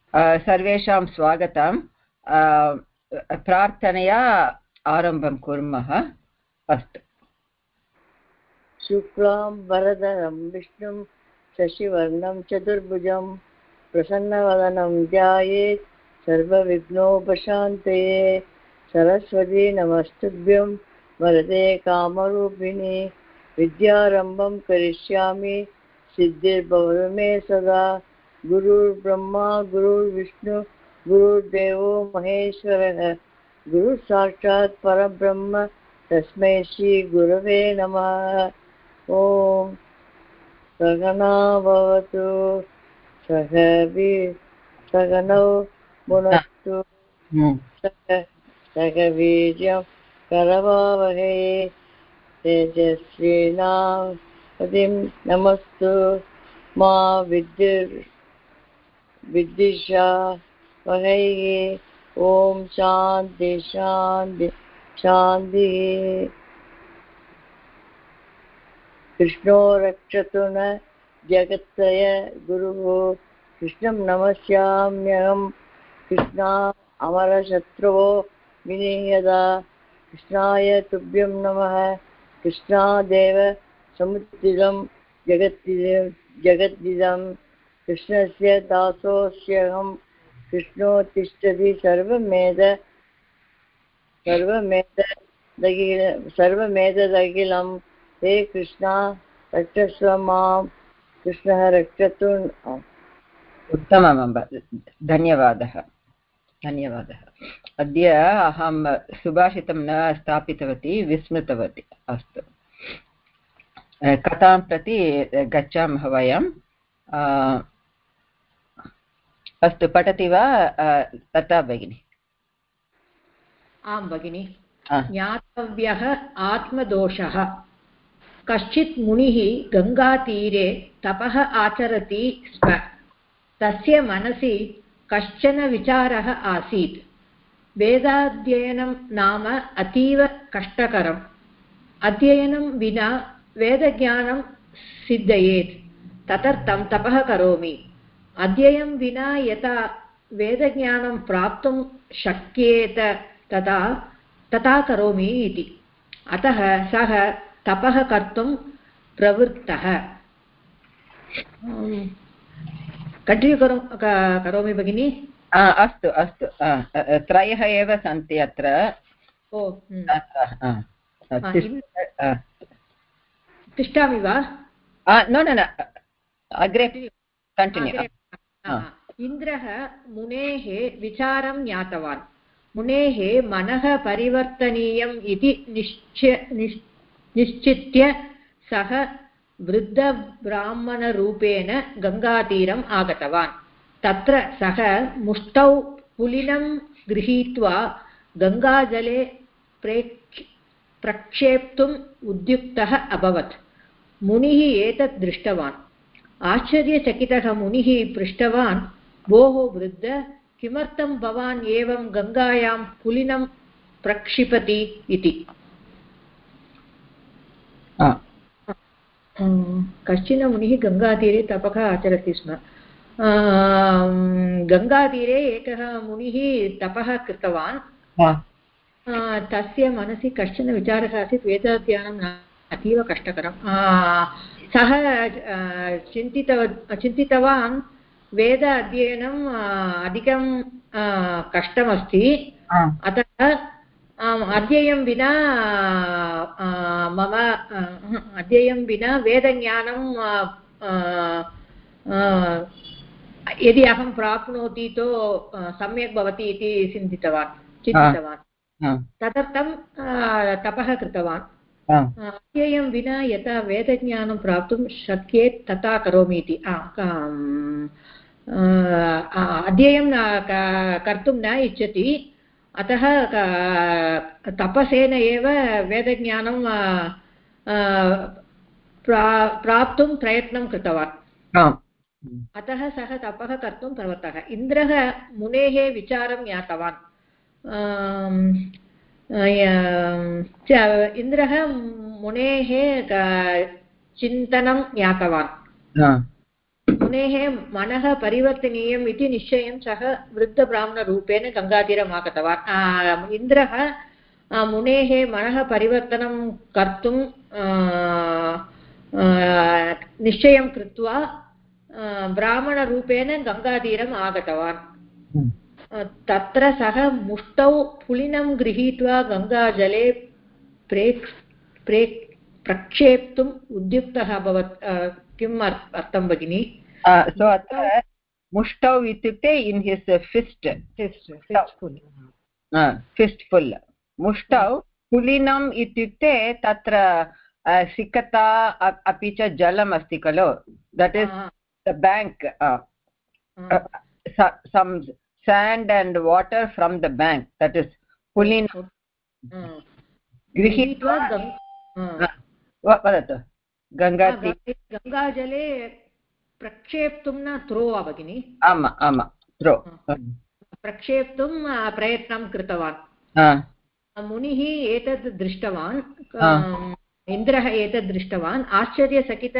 सर्वेषां स्वागतं। प्रार्थनया आरम्भं कुर्मः। अस्तु। शुक्लां वरदरं विष्णुं शशिवर्णं चतुर्भुजं प्रसन्नवदनं ध्यायेत् सर्वविघ्नोपशान्तये। सरस्वती नमस्तुभ्यं वरदे कामरूपिणि विद्यारम्भं करिष्यामि सिद्धिर्भवतु मे सदा। गुरुर्ब्रह्मा गुरुर्विष्णु गुरुर्देवो महेश्वरः गुरुसाक्षात् परब्रह्म तस्मै श्री गुरवे नमः। ॐ सहना भवतु सहनौ भुनक्तु सह वीर्यं करवावहै तेजस्विनावतीं नमस्तु मा विद्विषावहै। ॐ शान्ति शान्ति शान्तिः। कृष्णो रक्षतु न जगत्त्रय गुरुः कृष्णं नमस्याम्यहं कृष्णा अमरशत्रुवो विनिहदा कृष्णाय तुभ्यं नमः। कृष्णादेव समुत्थितं जगद्दिदं कृष्णस्य दासोऽस्म्यहं कृष्णो तिष्ठति सर्वमेतदखिलं हे कृष्णा रक्षस्व मां कृष्णः रक्षतु। उत्तमम् अम्ब, धन्यवादः। अद्य अहं सुभाषितं न स्थापितवती, विस्मृतवती। अस्तु, कथां प्रति गच्छामः वयम्। अस्तु, पठति वा लता भगिनी? आं भगिनि। ज्ञातव्यः आत्मदोषः। कश्चित् मुनिः गङ्गातीरे तपः आचरति स्म। तस्य मनसि कश्चन विचारः आसीत्। वेदाध्ययनं नाम अतीव कष्टकरम्। अध्ययनं विना वेदज्ञानं सिद्धयेत्, तदर्थं तपः करोमि। अध्ययनं विना यथा वेदज्ञानं प्राप्तुं शक्येत तथा करोमि इति। अतः सः तपः कर्तुं प्रवृत्तः। कंटिन्यू करोमि भगिनि। अस्तु अस्तु, त्रयः एव सन्ति अत्र। तिष्ठामि वा? न अग्रे कण्टिन्यू। इन्द्रः मुनेः विचारं ज्ञातवान्। मुनेः मनः परिवर्तनीयम् इति निश्चित्य सः वृद्धब्राह्मणरूपेण गङ्गातीरम् आगतवान्। तत्र सः मुष्टौ पुलिनं गृहीत्वा गङ्गाजले प्रक्षेप्तुम् उद्युक्तः अभवत्। मुनिः एतत् दृष्टवान्। आश्चर्यचकितः मुनिः पृष्टवान्, भोः वृद्ध, किमर्थं भवान् एवं गङ्गायां पुलिनं प्रक्षिपति इति। कश्चन मुनिः गङ्गातीरे तपः आचरति स्म। गङ्गातीरे एकः मुनिः तपः कृतवान्। तस्य मनसि कश्चन विचारः आसीत्, वेदाध्ययनं अतीव कष्टकरं। सः चिन्तितवान्, वेद अध्ययनम् अधिकं कष्टमस्ति। अतः अध्ययनं विना वेदज्ञानं यदि अहं प्राप्नोति तो सम्यक् भवति इति चिन्तितवान्। तदर्थं तपः कृतवान्। अध्ययनं विना यथा वेदज्ञानं प्राप्तुं शक्येत् तथा करोमि इति। अध्ययनं कर्तुं न इच्छति, अतः तपसेन एव वेदज्ञानं प्राप्तुं प्रयत्नं कृतवान्। अतः सः तपः कर्तुं प्रवृत्तः। इन्द्रः मुनेः विचारं ज्ञातवान्। इन्द्रः मुनेः चिन्तनं ज्ञातवान्। मुनेः मनः परिवर्तनीयम् इति निश्चयं सः वृद्धब्राह्मणरूपेण गङ्गातीरम् आगतवान् इन्द्रः मुनेः मनः परिवर्तनं कर्तुं निश्चयं कृत्वा ब्राह्मणरूपेण गङ्गातीरम् आगतवान् तत्र सः मुष्टौ पुलिनं गृहीत्वा गङ्गाजले प्रक्षेप्तुम् उद्युक्तः अभवत् किम् अर्थं भगिनि सो अत्र मुष्टौ इत्युक्ते इन् हिस् फिस्ट्फुल् मुष्टौ पुलिनम् इत्युक्ते तत्र सिकता अपि च जलम् अस्ति खलु that is the bank some sand and water from the bank, that is pulinam गृहीत्वा वदतु गङ्गाजले प्रक्षेप्तुं न थ्रो भगिनि आमा थ्रो प्रक्षेप्तुं प्रयत्नं कृतवान् मुनिः एतत् दृष्टवान् इन्द्रः एतत् दृष्टवान् आश्चर्यचकित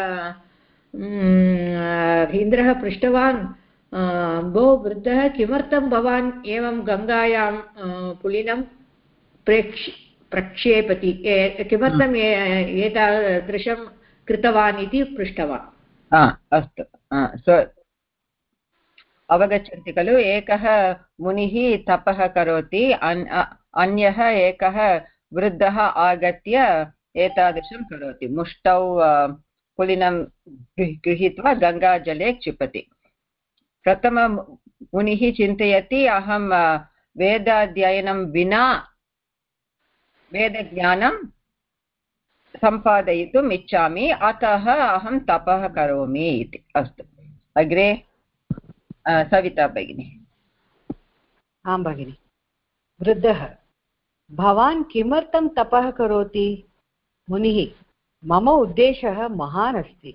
इन्द्रः पृष्टवान् भो वृद्धः किमर्थं भवान् एवं गङ्गायां पुलिनं प्रक्षेपति किमर्थम् एतादृशं कृतवान् इति पृष्टवान् अस्तु सो अवगच्छन्ति खलु एकः मुनिः तपः करोति अन्यः एकः वृद्धः आगत्य एतादृशं करोति मुष्टौ पुलिनं गृहीत्वा गङ्गाजले क्षिपति प्रथमं मुनिः चिन्तयति अहं वेदाध्ययनं विना वेदज्ञानं सम्पादयितुम् इच्छामि अतः अहं तपः करोमि इति अस्तु अग्रे सविता भगिनी आं भगिनि वृद्धः भवान् किमर्थं तपः करोति मुनिः मम उद्देशः महान् अस्ति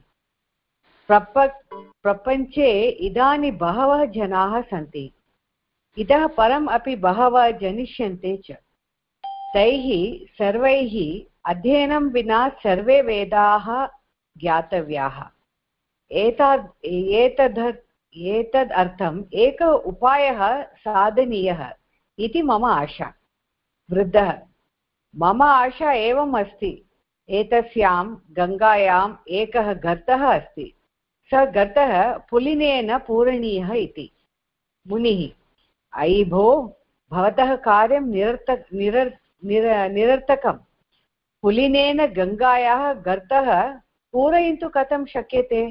प्रपञ्चे इदानीं बहवः जनाः सन्ति इतः परम् अपि बहवः जनिष्यन्ते च तैः सर्वैः अध्ययनं विना सर्वे वेदाः ज्ञातव्याः एतदर्थम् एकः उपायः साधनीयः इति मम आशा वृद्धः मम आशा एवम् अस्ति एतस्यां गङ्गायाम् एकः गर्तः अस्ति स गर्तः पुलिनेन पूरणीयः इति मुनिः अयि भो भवतः कार्यं निरर्थकं पुलिनेन गङ्गायाः गर्तः पूरयितुं कथं शक्यते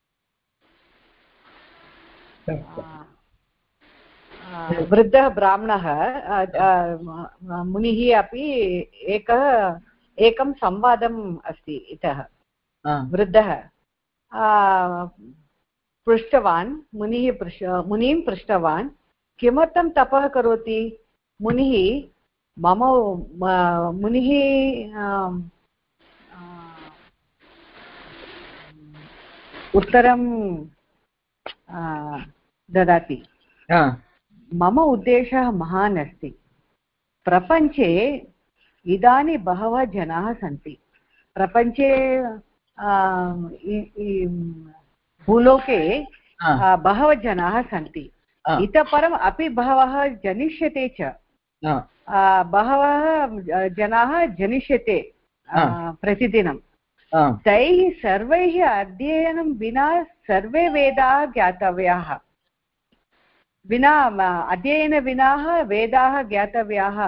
वृद्धः ब्राह्मणः मुनिः अपि एकं संवादम् अस्ति इतः वृद्धः पृष्टवान् मुनिं पृष्टवान् किमर्थं तपः करोति मुनिः उत्तरं ददाति मम उद्देशः महान् अस्ति प्रपञ्चे इदानीं बहवः जनाः सन्ति प्रपञ्चे भूलोके बहवः जनाः सन्ति इतः परम् अपि बहवः जनिष्यते च बहवः जनाः जनिष्यते प्रतिदिनं तैः सर्वैः अध्ययनं विना सर्वे वेदाः ज्ञातव्याः अध्ययन विना वेदाः ज्ञातव्याः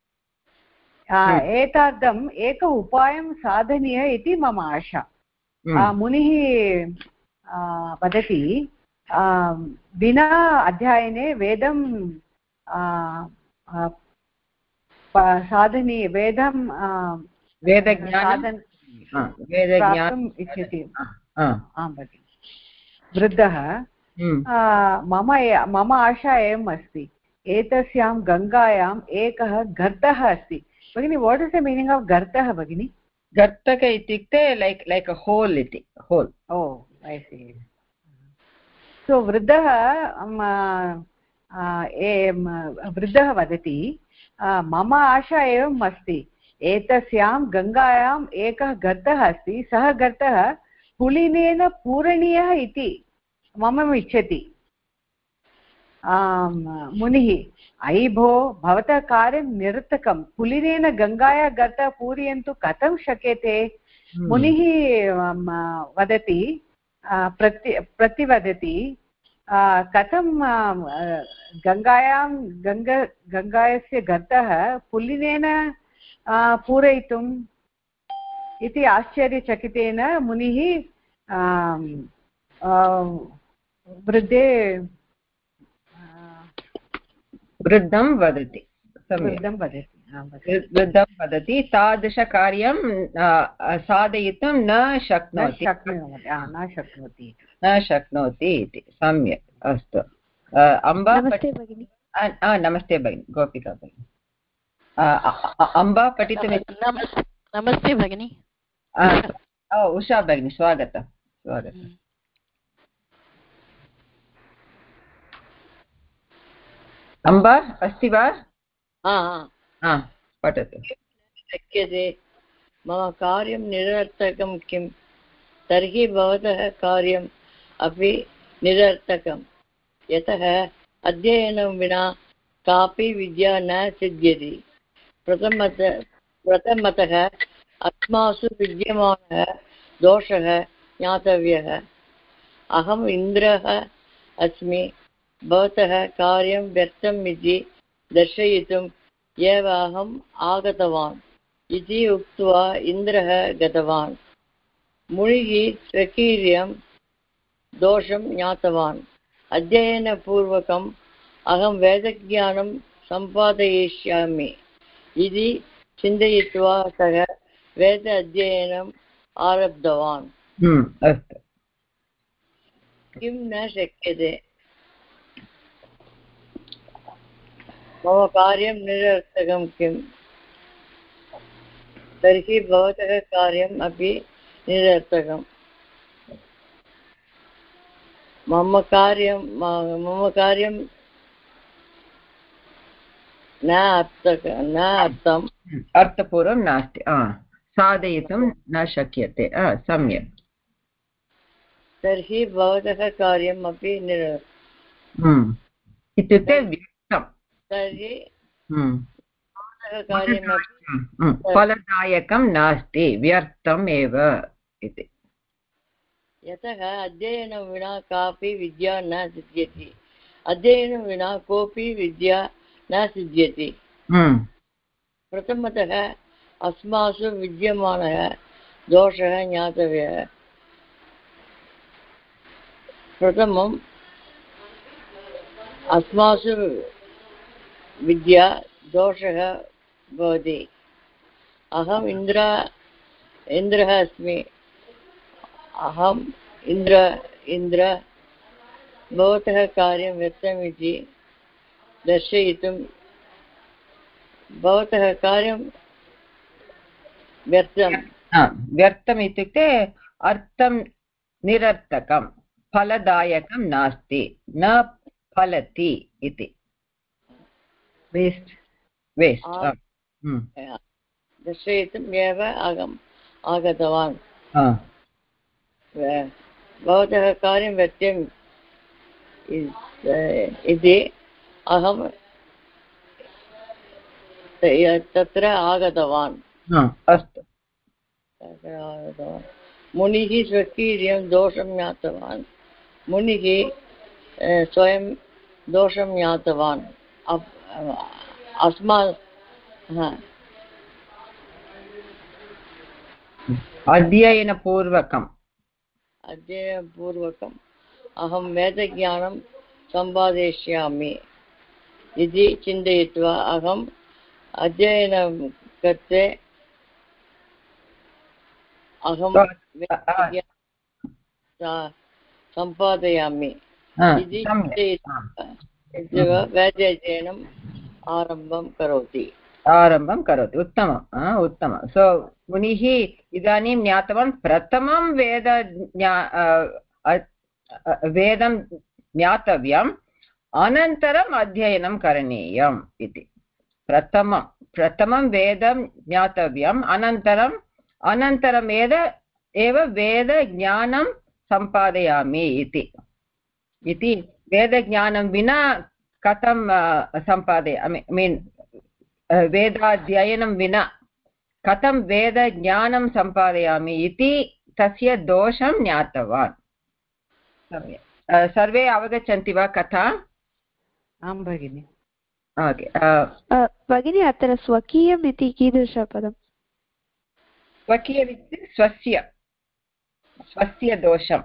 एतदर्थम् एक उपायं साधनीयः इति मम आशा मुनिः वदति विना अध्ययने वेदं साधनीय वेदज्ञानम् इच्छति आं भगिनि वृद्धः मम आशा एवम् अस्ति एतस्यां गङ्गायाम् एकः गर्तः अस्ति भगिनि what is the meaning of गर्तः भगिनि गर्तक इत्युक्ते लैक् अ होल् इति होल् ओ ऐ सी सो वृद्धः वदति मम आशा एवम् अस्ति एतस्यां गङ्गायाम् एकः गर्तः अस्ति सः गर्तः पुलिनेन पूरणीयः इति मम इच्छति मुनिः अयि भो भवतः कार्यं निरर्थकं पुलिनेन गङ्गाया गर्तः पूरयन्तु कथं शक्यते मुनिः वदति प्रतिवदति कथं गङ्गायस्य गर्तः पुलिनेन पूरयितुम् इति आश्चर्यचकितेन मुनिः वृद्धं वदति वृद्धं वदति तादृशकार्यं साधयितुं न शक्नोति इति सम्यक् अस्तु अम्बा नमस्ते भगिनि गोपिका भगिनि अम्बा पठितुम् नमस्ते भगिनि उषा भगिनि स्वागतम् अम्बा अस्ति वा पठतु शक्यते मम कार्यं निरर्थकं किं तर्हि भवतः कार्यम् अपि निरर्थकं यतः अध्ययनं विना कापि विद्या न सिद्ध्यति प्रथमतः अस्मासु विद्यमानः दोषः ज्ञातव्यः अहम् इन्द्रः अस्मि भवतः कार्यं व्यर्थम् इति दर्शयितुम् एव अहम् आगतवान् इति उक्त्वा इन्द्रः गतवान् मुनिः स्वकीयं दोषं ज्ञातवान् अध्ययनपूर्वकम् अहं वेदज्ञानं सम्पादयिष्यामि इति चिन्तयित्वा सः वेद अध्ययनम् आरब्धवान् अस्तु किं न शक्यते मम कार्यं निरर्थकं किं तर्हि भवतः कार्यम् अपि निरर्थकं मम कार्यं न अर्थम् अर्थपूर्वं नास्ति साधयितुं न शक्यते सम्यक् तर्हि भवतः कार्यम् अपि इत्युक्ते व्यर्थं तर्हि भवतः कार्यमपि फलदायकं नास्ति व्यर्थम् एव इति यतः अध्ययनं विना कापि विद्या न सिद्ध्यति अध्ययनं विना कोऽपि विद्या न सिद्ध्यति प्रथमतः अस्मासु विद्यमानः दोषः ज्ञातव्यः प्रथमम् अस्मासु विद्या दोषः भवति अहम् इन्द्रः अस्मि अहम् इन्द्र भवतः कार्यं व्यर्थमिति दर्शयितुं भवतः कार्यं व्यर्थम् इत्युक्ते अर्थं निरर्थकं फलदायकं नास्ति न फलति इति वेस्ट् दर्शयितुम् एव अहम् आगतवान् भवतः कार्यं व्यर्थम् इति अहं तत्र आगतवान् अस्तु मुनिः स्वकीयं दोषं ज्ञातवान् मुनिः स्वयं दोषं ज्ञातवान् अध्ययनपूर्वकम् अहं वेदज्ञानं सम्पादयिष्यामि इति चिन्तयित्वा अहम् अध्ययनं कृते अहं सम्पादयामि इति चिन्तयित्वा वेदाध्ययनम् आरम्भं करोति उत्तमं सो मुनिः इदानीं ज्ञातवान् प्रथमं वेदं ज्ञातव्यम् अनन्तरम् अध्ययनं करणीयम् इति प्रथमं वेदं ज्ञातव्यम् अनन्तरम् एव वेदज्ञानं सम्पादयामि इति इति वेदज्ञानं विना कथं सम्पादय मीन् वेदाध्ययनं विना कथं वेदज्ञानं सम्पादयामि इति तस्य दोषं ज्ञातवान्। सर्वे अवगच्छन्ति वा कथा? आं भगिनि। भगिनी अत्र स्वकीयम् इति कीदृशपदं? स्वकीयमिति स्वस्य दोषम्।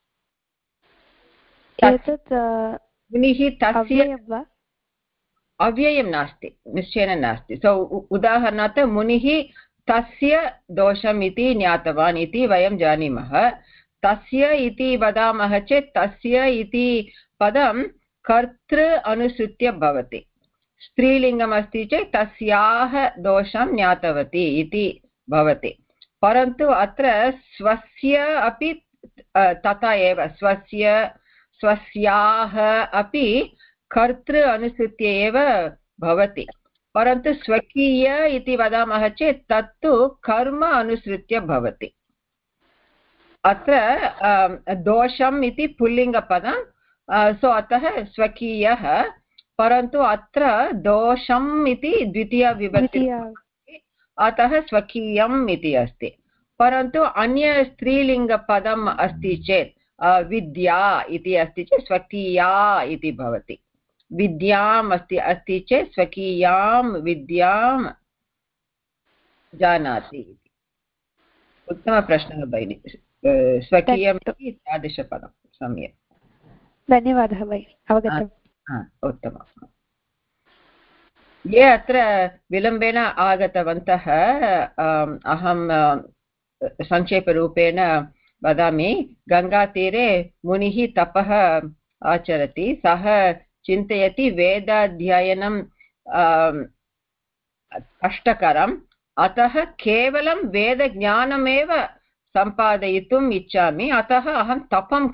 एतत् मुनिः तस्य वा? अव्ययं नास्ति, निश्चयेन नास्ति। सो उदाहरणार्थ मुनिः तस्य दोषम् इति ज्ञातवान् इति वयं जानीमः। तस्य इति वदामः चेत् तस्य इति पदं कर्तृ अनुसृत्य भवति। स्त्रीलिङ्गम् अस्ति चेत् तस्याः दोषं ज्ञातवती इति भवति। परन्तु अत्र स्वस्य अपि तथा एव, स्वस्याः अपि कर्तृ अनुसृत्य एव भवति। परन्तु स्वकीय इति वदामः चेत् तत्तु कर्म अनुसृत्य भवति। अत्र दोषम् इति पुल्लिङ्गपदं, सो अतः स्वकीयः। परन्तु अत्र दोषम् इति द्वितीयविभक्ति, अतः स्वकीयम् इति अस्ति। परन्तु अन्य स्त्रीलिङ्गपदम् अस्ति चेत् विद्या इति अस्ति चेत् स्वकीया इति भवति। विद्याम् अस्ति चेत् स्वकीयां विद्यां जानाति। उत्तमप्रश्नः भगिनि। स्वकीयम् इति तादृशपदं। सम्यक्, धन्यवादः भगिनि, अवगतम्। उत्तमम्। ये अत्र विलम्बेन आगतवन्तः, अहं संक्षेपरूपेण वदामि। गङ्गातीरे मुनिः तपः आचरति। सः चिन्तयति वेदाध्ययनं कष्टकरम्, अतः केवलं वेदज्ञानमेव सम्पादयितुम् इच्छामि, अतः अहं तपः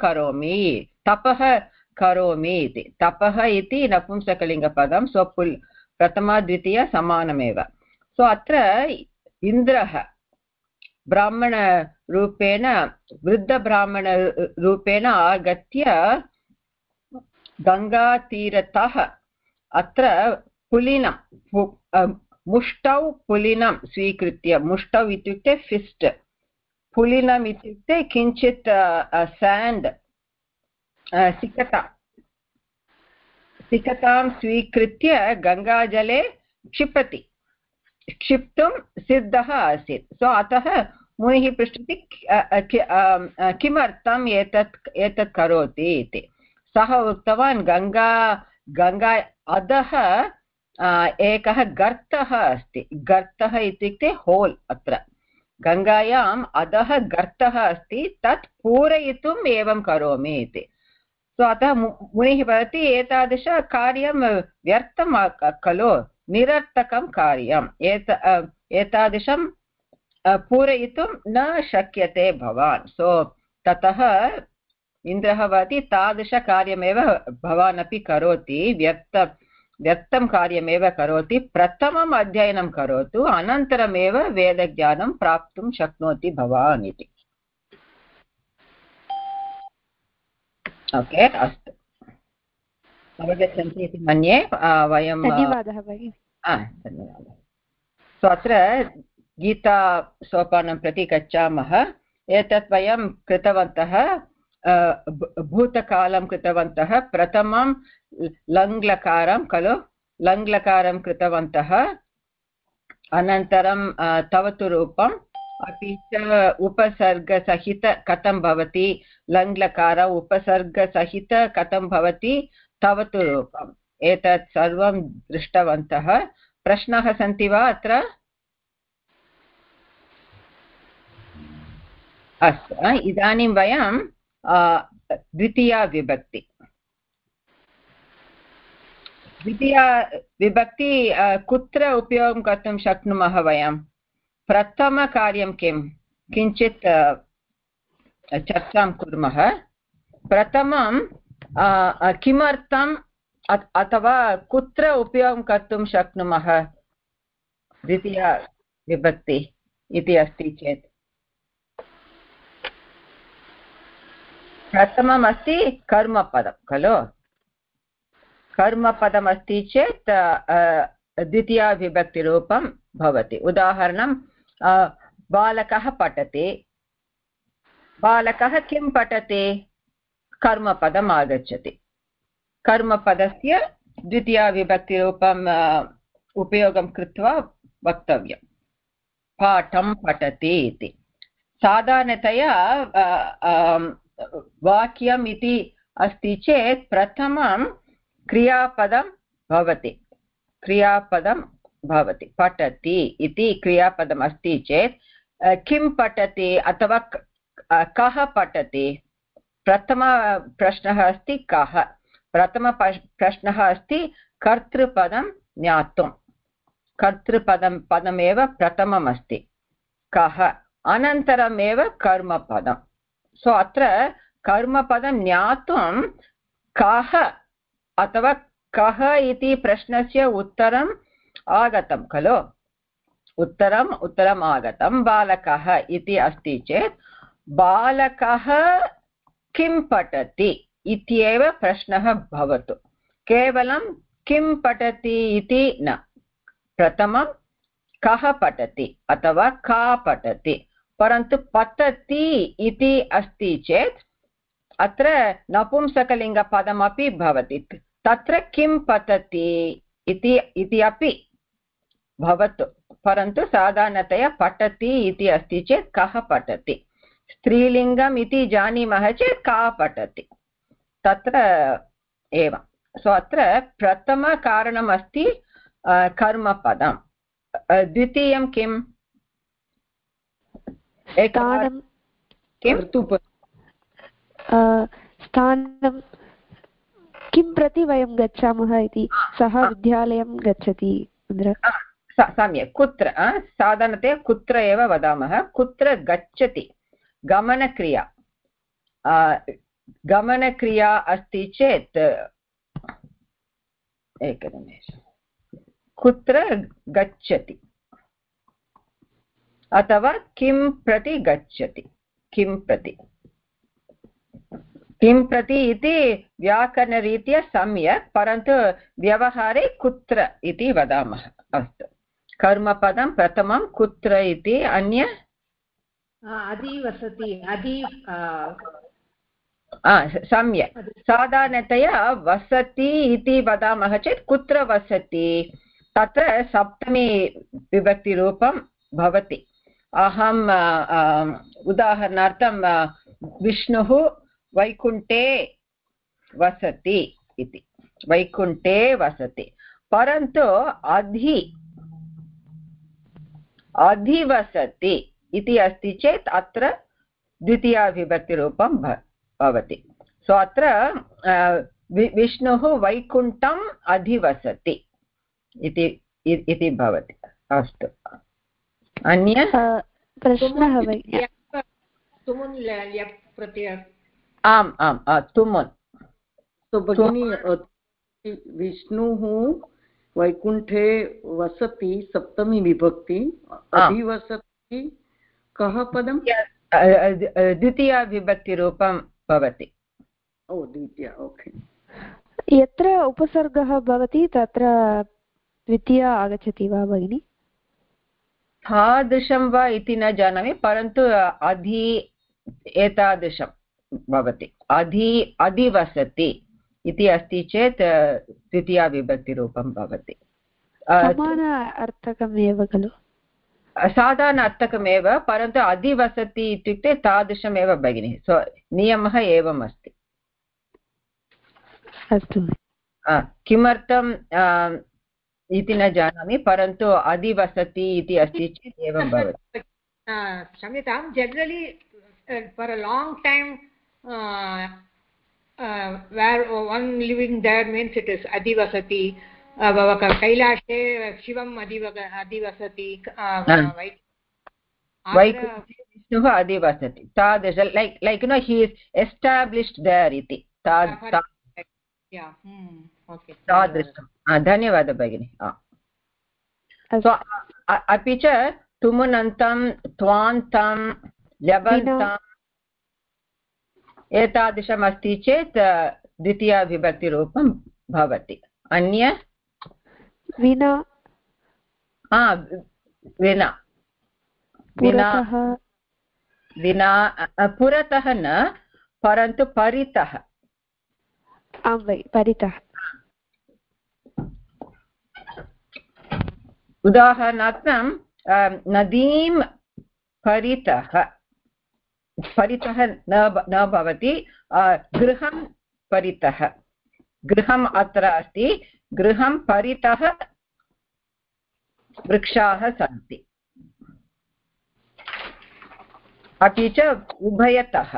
करोमि इति। तपः इति नपुंसकलिङ्गपदं, सो प्रथमा द्वितीया समानमेव। सो अत्र इन्द्रः ब्राह्मणरूपेण, वृद्धब्राह्मणरूपेण आगत्य गङ्गातीरतः अत्र पुलिनं, मुष्टौ पुलिनं स्वीकृत्य, मुष्टौ इत्युक्ते फिस्ट्, पुलिनम् इत्युक्ते किञ्चित् साण्ड्, सिकतां स्वीकृत्य गङ्गाजले क्षिप्तुं सिद्धः आसीत्। सो अतः मुनिः पृच्छति किमर्थम् एतत् करोति इति। सः उक्तवान् गङ्गा अधः एकः गर्तः अस्ति। गर्तः इत्युक्ते होल्। अत्र गङ्गायाम् अधः गर्तः अस्ति, तत् पूरयितुम् एवं करोमि इति। सो अतः मुनिः वदति एतादृश कार्यं व्यर्थं खलु, निरर्थकं कार्यम्, एतादृशं पूरयितुं न शक्यते भवान्। सो ततः इन्द्रः वदति तादृशकार्यमेव भवान् अपि करोति, व्यर्थं कार्यमेव करोति। प्रथमम् अध्ययनं करोतु, अनन्तरमेव वेदज्ञानं प्राप्तुं शक्नोति भवान् इति। ओके, अस्तु, अवगच्छन्ति इति मन्ये। वयं धन्यवादः भगिनि। धन्यवादः। सो अत्र गीतासोपानं प्रति गच्छामः। एतत् वयं कृतवन्तः, भूतकालं कृतवन्तः। प्रथमं लङ्लकारं खलु, लङ्लकारं कृतवन्तः। अनन्तरं तवतु रूपम्, अपि च उपसर्गसहित कथं भवति, लङ्लकार उपसर्गसहित कथं भवति, तवतु रूपम्, एतत् सर्वं दृष्टवन्तः। प्रश्नाः सन्ति वा अत्र? अस्तु, इदानीं वयं द्वितीया विभक्ति कुत्र उपयोगं कर्तुं शक्नुमः वयं? प्रथमकार्यं किञ्चित् चर्चां कुर्मः। प्रथमं किमर्थम् अथवा कुत्र उपयोगं कर्तुं शक्नुमः द्वितीया विभक्ति इति अस्ति चेत्? प्रथमम् अस्ति कर्मपदं खलु कर्मपदम् अस्ति चेत् द्वितीया विभक्तिरूपं भवति उदाहरणं बालकः पठति बालकः किं पठति कर्मपदम् आगच्छति कर्मपदस्य द्वितीया विभक्तिरूपम् उपयोगं कृत्वा वक्तव्यं पाठं पठति इति साधारणतया वाक्यम् इति अस्ति चेत् प्रथमं क्रियापदं भवति पठति इति क्रियापदम् अस्ति चेत् किं पठति अथवा कः पठति प्रथमप्रश्नः अस्ति कः प्रथमप्रश्नः अस्ति कर्तृपदं ज्ञातुं पदमेव प्रथमम् अस्ति कः अनन्तरमेव कर्मपदं सो अत्र कर्मपदं ज्ञातुं कः अथवा कः इति प्रश्नस्य उत्तरम् आगतं खलु उत्तरम् आगतं बालकः इति अस्ति चेत् बालकः किं पठति इत्येव प्रश्नः भवतु केवलं किं पठति इति न प्रथमं कः पठति अथवा का पठति परन्तु पठति इति अस्ति चेत् अत्र नपुंसकलिङ्गपदमपि भवति तत्र किं पठति इति अपि भवतु परन्तु साधारणतया पठति इति अस्ति चेत् कः पठति स्त्रीलिङ्गम् इति जानीमः चेत् का पठति तत्र एवं सो अत्र प्रथमकारणम् अस्ति कर्मपदं द्वितीयं किम् स्थानं किं प्रति वयं गच्छामः इति सः विद्यालयं गच्छति सम्यक् कुत्र साधारणतया कुत्र एव वदामः कुत्र गच्छति गमनक्रिया अस्ति चेत् एकनिमेषं कुत्र गच्छति अथवा किं प्रति गच्छति किं प्रति इति व्याकरणरीत्या सम्यक् परन्तु व्यवहारे कुत्र इति वदामः अस्तु कर्मपदं प्रथमं कुत्र इति अन्य अधिवसति सम्यक् साधारणतया वसति इति वदामः चेत् कुत्र वसति तत्र सप्तमी विभक्तिरूपं भवति अहम् उदाहरणार्थं विष्णुः वैकुण्ठे वसति इति वैकुण्ठे वसति परन्तु अधिवसति इति अस्ति चेत् अत्र द्वितीया विभक्तिरूपं भवति सो अत्र विष्णुः वैकुण्ठम् अधिवसति इति भवति अस्तु अन्य प्रश्नः आम् तुमुन् भगिनी विष्णुः वैकुण्ठे वसति सप्तमी विभक्ति अधिवसति कः पदं द्वितीया विभक्तिरूपं भवति द्वितीया ओके यत्र उपसर्गः भवति तत्र द्वितीया आगच्छति वा भगिनि तादृशं वा इति न जानामि परन्तु एतादृशं भवति अधिवसति इति अस्ति चेत् द्वितीया विभक्तिरूपं भवति समान अर्थकमेव खलु साधारण अर्थकमेव परन्तु अधिवसति इत्युक्ते तादृशमेव भगिनि सो नियमः एवम् अस्ति अस्तु किमर्थं इति न जानामि परन्तु अधिवसति इति अस्ति चेत् एवं भवति क्षम्यतां generally for a long time where one living there means it is adivasati kailashe shivam adivasati Vishnuh adivasati tadrisha like you know he is established there iti yeah okay tadrisha धन्यवादः भगिनि so अपि च तुमुनन्तं त्वान्तं लबन्तं एतादृशम् अस्ति चेत् द्वितीयाविभक्तिरूपं भवति। अन्य विना विना विना पुरतः न परन्तु परितः। आं वै परितः। उदाहरणार्थं नदीं परितः न भवति, गृहं परितः। गृहम् अत्र अस्ति, गृहं परितः वृक्षाः सन्ति। अपि च उभयतः,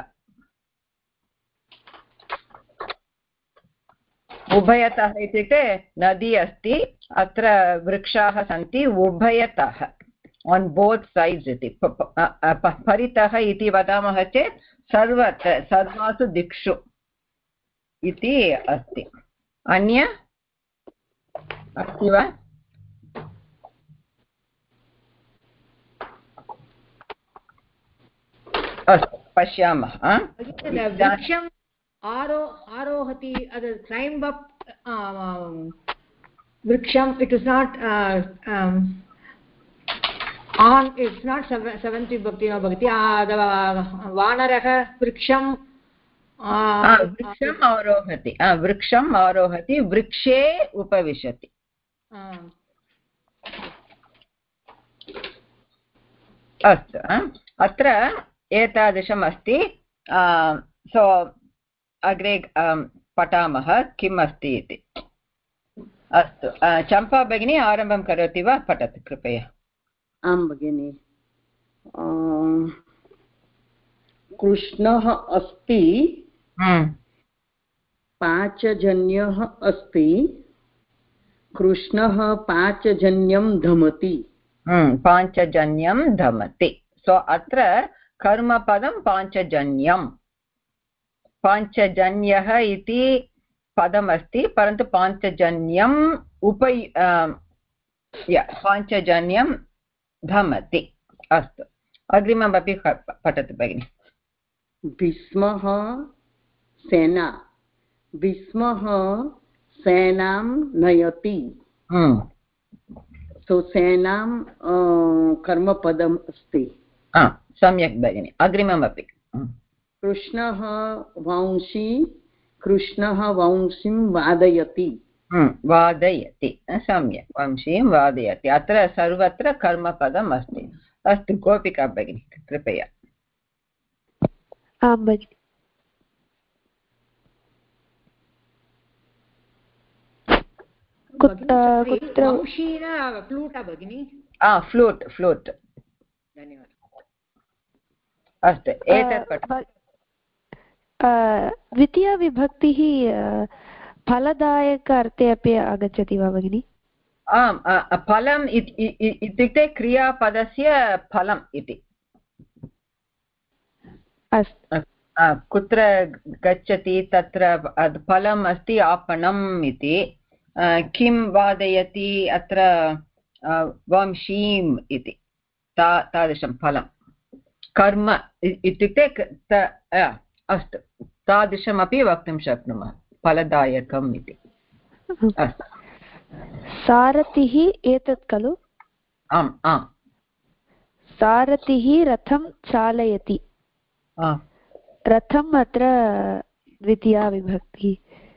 उभयतः इत्युक्ते नदी अस्ति, अत्र वृक्षाः सन्ति, उभयतः on both sides इति। परितः इति वदामः चेत् सर्वत्र सर्वासु दिक्षु इति अस्ति। अन्य अस्ति वा? अस्तु पश्यामः। वृक्षम् आरोहति, क्लैम्ब अप् वृक्षम्, it is not on, it's not seventh vibhakti no bhakti. वानरः वृक्षं वृक्षम् आरोहति, वृक्षम् आरोहति, वृक्षे उपविशति। अस्तु, अत्र एतादृशम् अस्ति। सो अग्रे पठामः किम् अस्ति इति। अस्तु, चम्पा भगिनी आरम्भं करोति वा? पठतु कृपया। आं भगिनि। कृष्णः अस्ति, पाचजन्यः अस्ति, कृष्णः पाचजन्यं धमति। पाञ्चजन्यं धमति। सो अत्र कर्मपदं पाञ्चजन्यं। पाञ्चजन्यः इति पदमस्ति, परन्तु पाञ्चजन्यं पाञ्चजन्यं धमति। अस्तु, अग्रिममपि पठतु भगिनि। भीष्मः सेना, भीष्मः सेनां नयति। सो सेनां कर्मपदम् अस्ति। सम्यक् भगिनि, अग्रिममपि। कृष्णः वंशी, कृष्णः वंशीं वादयति। वादयति, सम्यक्, वंशीं वादयति। अत्र सर्वत्र कर्मपदम् अस्ति। अस्तु, गोपिका भगिनी कृपया। आं भगिनि। कुत्र वंशीन फ्लूट भगिनि? Flute, flute. धन्यवादः। अस्तु, एतत् द्वितीयविभक्तिः फलदायक अर्थे अपि आगच्छति वा भगिनि? आम्, फलम् इत्युक्ते क्रियापदस्य फलम् इति। अस्तु, कुत्र गच्छति तत्र फलम् अस्ति, आपणम् इति। किं वादयति अत्र? वंशीम् इति। तादृशं फलं कर्म इत्युक्ते अस्तु, तादृशमपि वक्तुं शक्नुमः, फलदायकम् इति। सारथिः एतत् खलु? आम् आम्, सारथिः रथं चालयति। रथम् अत्र द्वितीया विभक्तिः।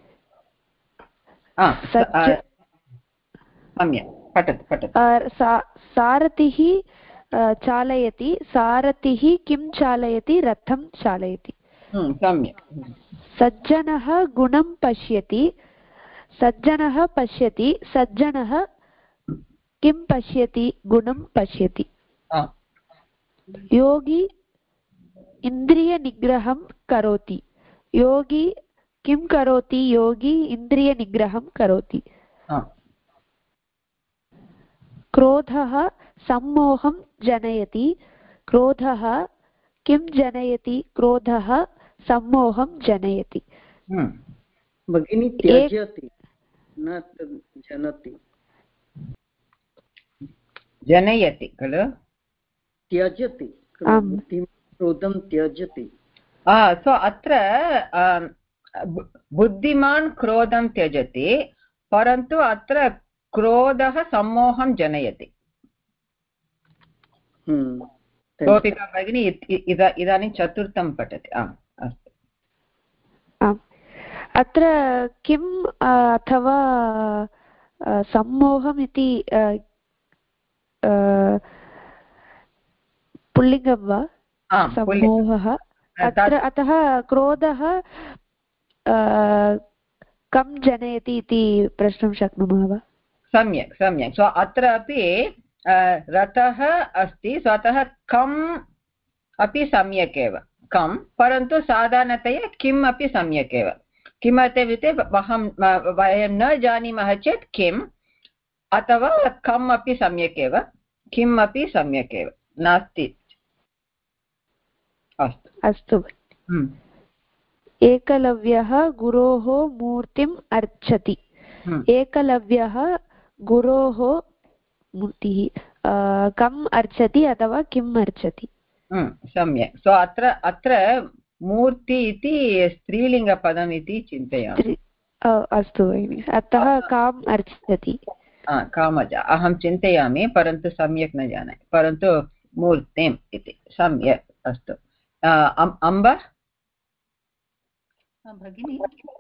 सम्यक्, पठतु पठतु। सारथिः चालयति, सारथिः किं चालयति? रथं चालयति। सम्यक्। सज्जनः गुणं पश्यति, सज्जनः पश्यति, सज्जनः किं पश्यति? गुणं पश्यति। योगी इन्द्रियनिग्रहं करोति, योगी किं करोति? योगी इन्द्रियनिग्रहं करोति। क्रोधः सम्मोहं जनयति, क्रोधः किं जनयति? क्रोधः सम्मोहं जनयति। भगिनी त्यजति, न जनति। जनयति खलु? त्यजति, क्रोधं त्यजति। सो अत्र बुद्धिमान् क्रोधं त्यजति परन्तु अत्र क्रोधः सम्मोहं जनयति। गोपिका भगिनी इदानीं चतुर्थं पठति। अस्तु, अत्र किम् अथवा सम्मोहम् इति पुल्लिङ्गं वा? सम्मोहः अत्र, अतः क्रोधः कं जनयति इति प्रष्टुं शक्नुमः वा? सम्यक् सम्यक्। सो अत्र अपि रथः अस्ति, सो अतः कम् अपि सम्यक् एव, कं, परन्तु साधारणतया किम् अपि सम्यक् एव। किमर्थमिति वयं न जानीमः चेत् किम्, अथवा कम् अपि सम्यक् एव, किम् अपि सम्यक् एव नास्ति। अस्तु। एकलव्यः गुरोः मूर्तिम् अर्चति। एकलव्यः गुरोः मूर्तिः कम् अर्चति अथवा किम् अर्चति? सम्यक्। सो अत्र मूर्ति इति स्त्रीलिङ्गपदम् इति चिन्तयामि। अस्तु भगिनि, अतः काम् अर्चति? कामजा अहं चिन्तयामि, परन्तु सम्यक् न जानामि, परन्तु मूर्तिम् इति सम्यक्। अस्तु, अम्ब भगिनी,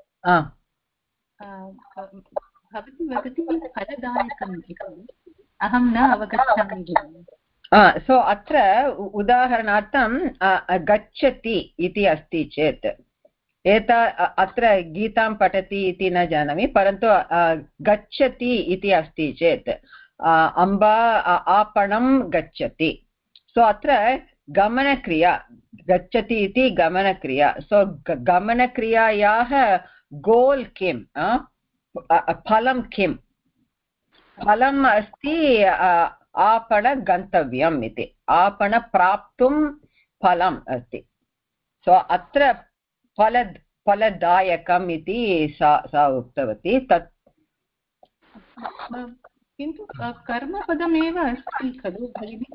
भवती वदति फलदायकम् इति, अहं न अवगच्छामि। सो अत्र उदाहरणार्थं गच्छति इति अस्ति चेत्, अत्र गीतां पठति इति न जानामि, परन्तु गच्छति इति अस्ति चेत् अम्बा आपणं गच्छति। सो अत्र गमनक्रिया, गच्छति इति गमनक्रिया। सो गमनक्रियायाः गोल् किं, फलं किं? फलम् अस्ति आपण गन्तव्यम् इति, आपण प्राप्तुं फलम् अस्ति। सो अत्र फलदायकम् इति सा उक्तवती। तत् किन्तु कर्मपदमेव अस्ति खलु भगिनि?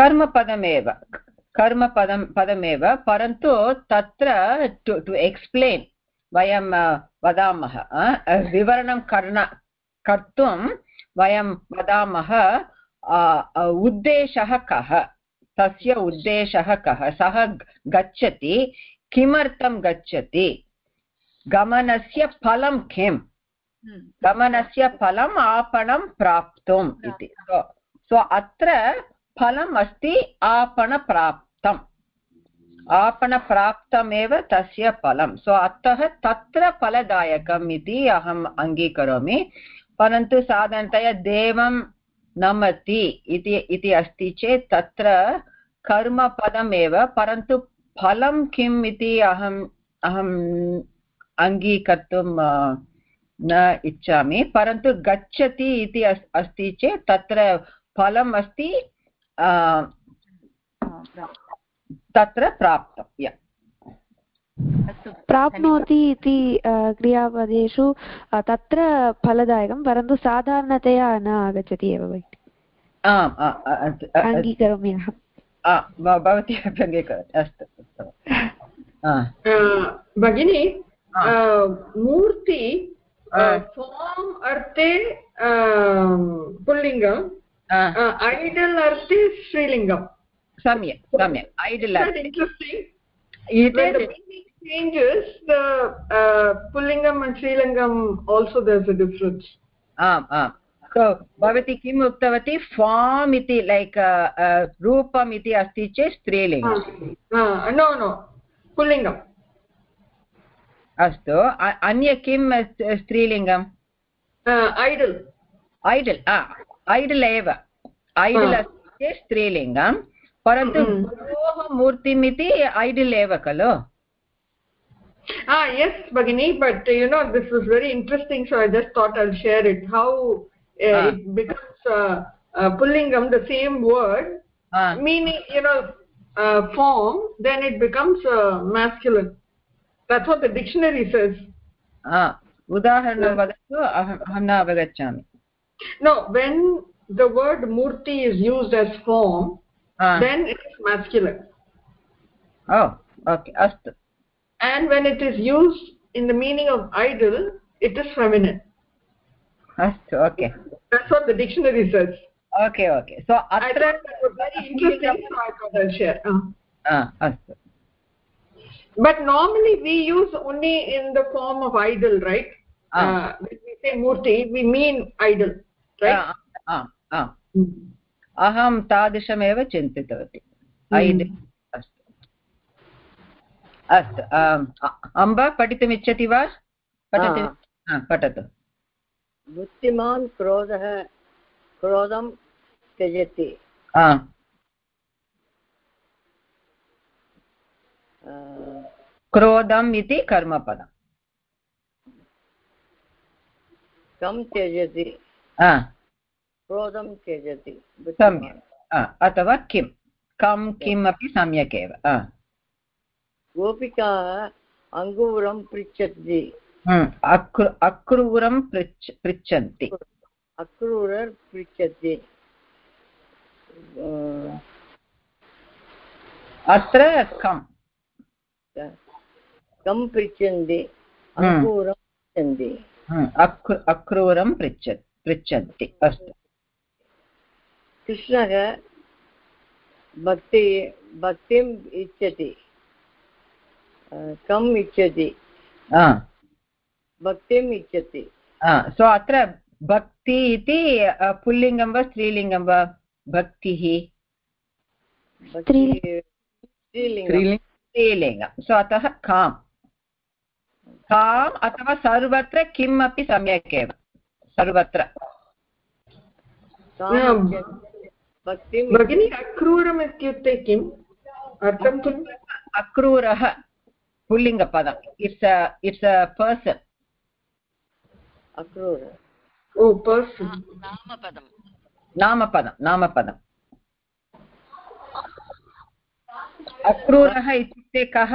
कर्मपदमेव, परन्तु तत्र टु एक्स्प्लेन् वयं वदामः, विवरणं कर्तुं वयं वदामः उद्देशः कः, तस्य उद्देशः कः, सः गच्छति, किमर्थं गच्छति, गमनस्य फलं किम्, गमनस्य फलम् आपणं प्राप्तुम् इति। सो अत्र फलम् अस्ति आपणप्राप्तम्, आपणप्राप्तमेव तस्य फलं। सो अतः तत्र फलदायकम् इति अहम् अङ्गीकरोमि, परन्तु साधारणतया देवं नमति इति अस्ति चेत् तत्र कर्मपदमेव, परन्तु फलं किम् इति अहम् अङ्गीकर्तुं न इच्छामि। परन्तु गच्छति इति अस्ति चेत् तत्र फलम् अस्ति, तत्र प्राप्तं। प्राप्नोति इति क्रियापदेषु तत्र फलदायकं, परन्तु साधारणतया न आगच्छति एव भगिनि। अङ्गीकरोमि अहं। भवती अपि अङ्गीकरोति। अस्तु भगिनी, मूर्ति फार्म् अर्थे पुल्लिङ्गम्, ऐडल् अर्थे स्त्रीलिङ्गम्। सम्यक् सम्यक्, ऐडल् changes the pulingam and strilingam also there's a difference. So bhavati kim uktavati form iti like roopam iti asti che strilingam. No pulingam. Astu, anya kim strilingam? Idol eva, idol asti che strilingam, parantu guroh murtimiti idol eva khalo. Yes Bhagini, but this is very interesting, so I just thought I'll share it, how it becomes pullingam, the same word, meaning form, then it becomes masculine. That's what the dictionary says. Udaharanam vadatu, aham na avagacchami. No, when the word murti is used as form, then it is masculine. Oh, okay, astu. and when it is used in the meaning of idle, it is feminine. Okay. That's what the dictionary says. Okay. So I thought that was very interesting, so I thought I'll share. Astu. But normally we use only in the form of idol, right? When we say murti, we mean idol, right? अहं तादृशमेव चिन्तितवती. अस्तु अम्ब पठितुमिच्छति वा? पठतु. बुद्धिमान् क्रोधं त्यजति. क्रोधम् इति कर्मपदम्. कं त्यजति. क्रोधं त्यजति. सम्यक्. अथवा किं किम् अपि सम्यक् एव. गोपिकाः अङ्गूरं पृच्छति. अक्रूरं पृच्छन्ति. अक्रूरं पृच्छति. अत्र कं पृच्छन्ति. अङ्गूरं पृच्छन्ति. अक्रूरं पृच्छन्ति. अस्तु. कृष्णः भक्तिम् इच्छति. कम् इच्छति. भक्तिम् इच्छति. सो अत्र भक्ति इति पुल्लिङ्गं वा स्त्रीलिङ्गं वा? भक्तिः स्त्रीलिङ्गं. सो अतः काम् अथवा सर्वत्र किम् अपि सम्यक् एव. सर्वत्र भगिनी अक्रूरम् इत्युक्ते किम् अर्थं किम्? अक्रूरः पुल्लिङ्गपदम्. It's a person. अक्रूर पर्सन्. नामपदम्. अक्रूरः इत्युक्ते कः?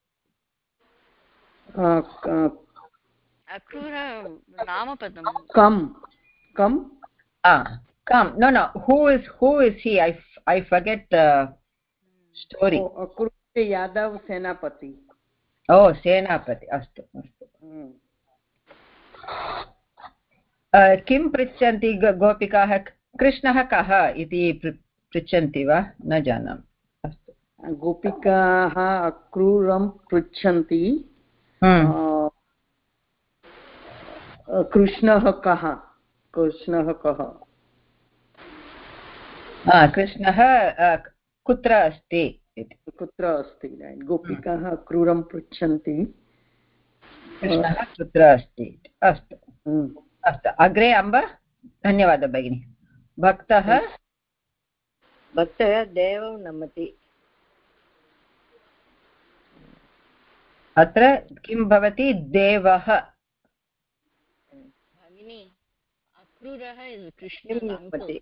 अक्रूर नामपदं. कम् no who is he? I forget the story. Akrur Yadav सेनापति. सेनापति. अस्तु. किं पृच्छन्ति गोपिकाः? कृष्णः कः इति पृच्छन्ति वा? न जानामि. अस्तु. गोपिकाः अक्रूरं पृच्छन्ति. कृष्णः कः? कृष्णः कुत्र अस्ति? गोपिकाः अक्रूरं पृच्छन्ति. कृष्णः कुत्र अस्ति? अस्तु. अग्रे अम्ब. धन्यवादः भगिनी. भक्तः देवं नमति. अत्र किं भवति? देवः. भगिनी अक्रूरः कृष्णं नमति.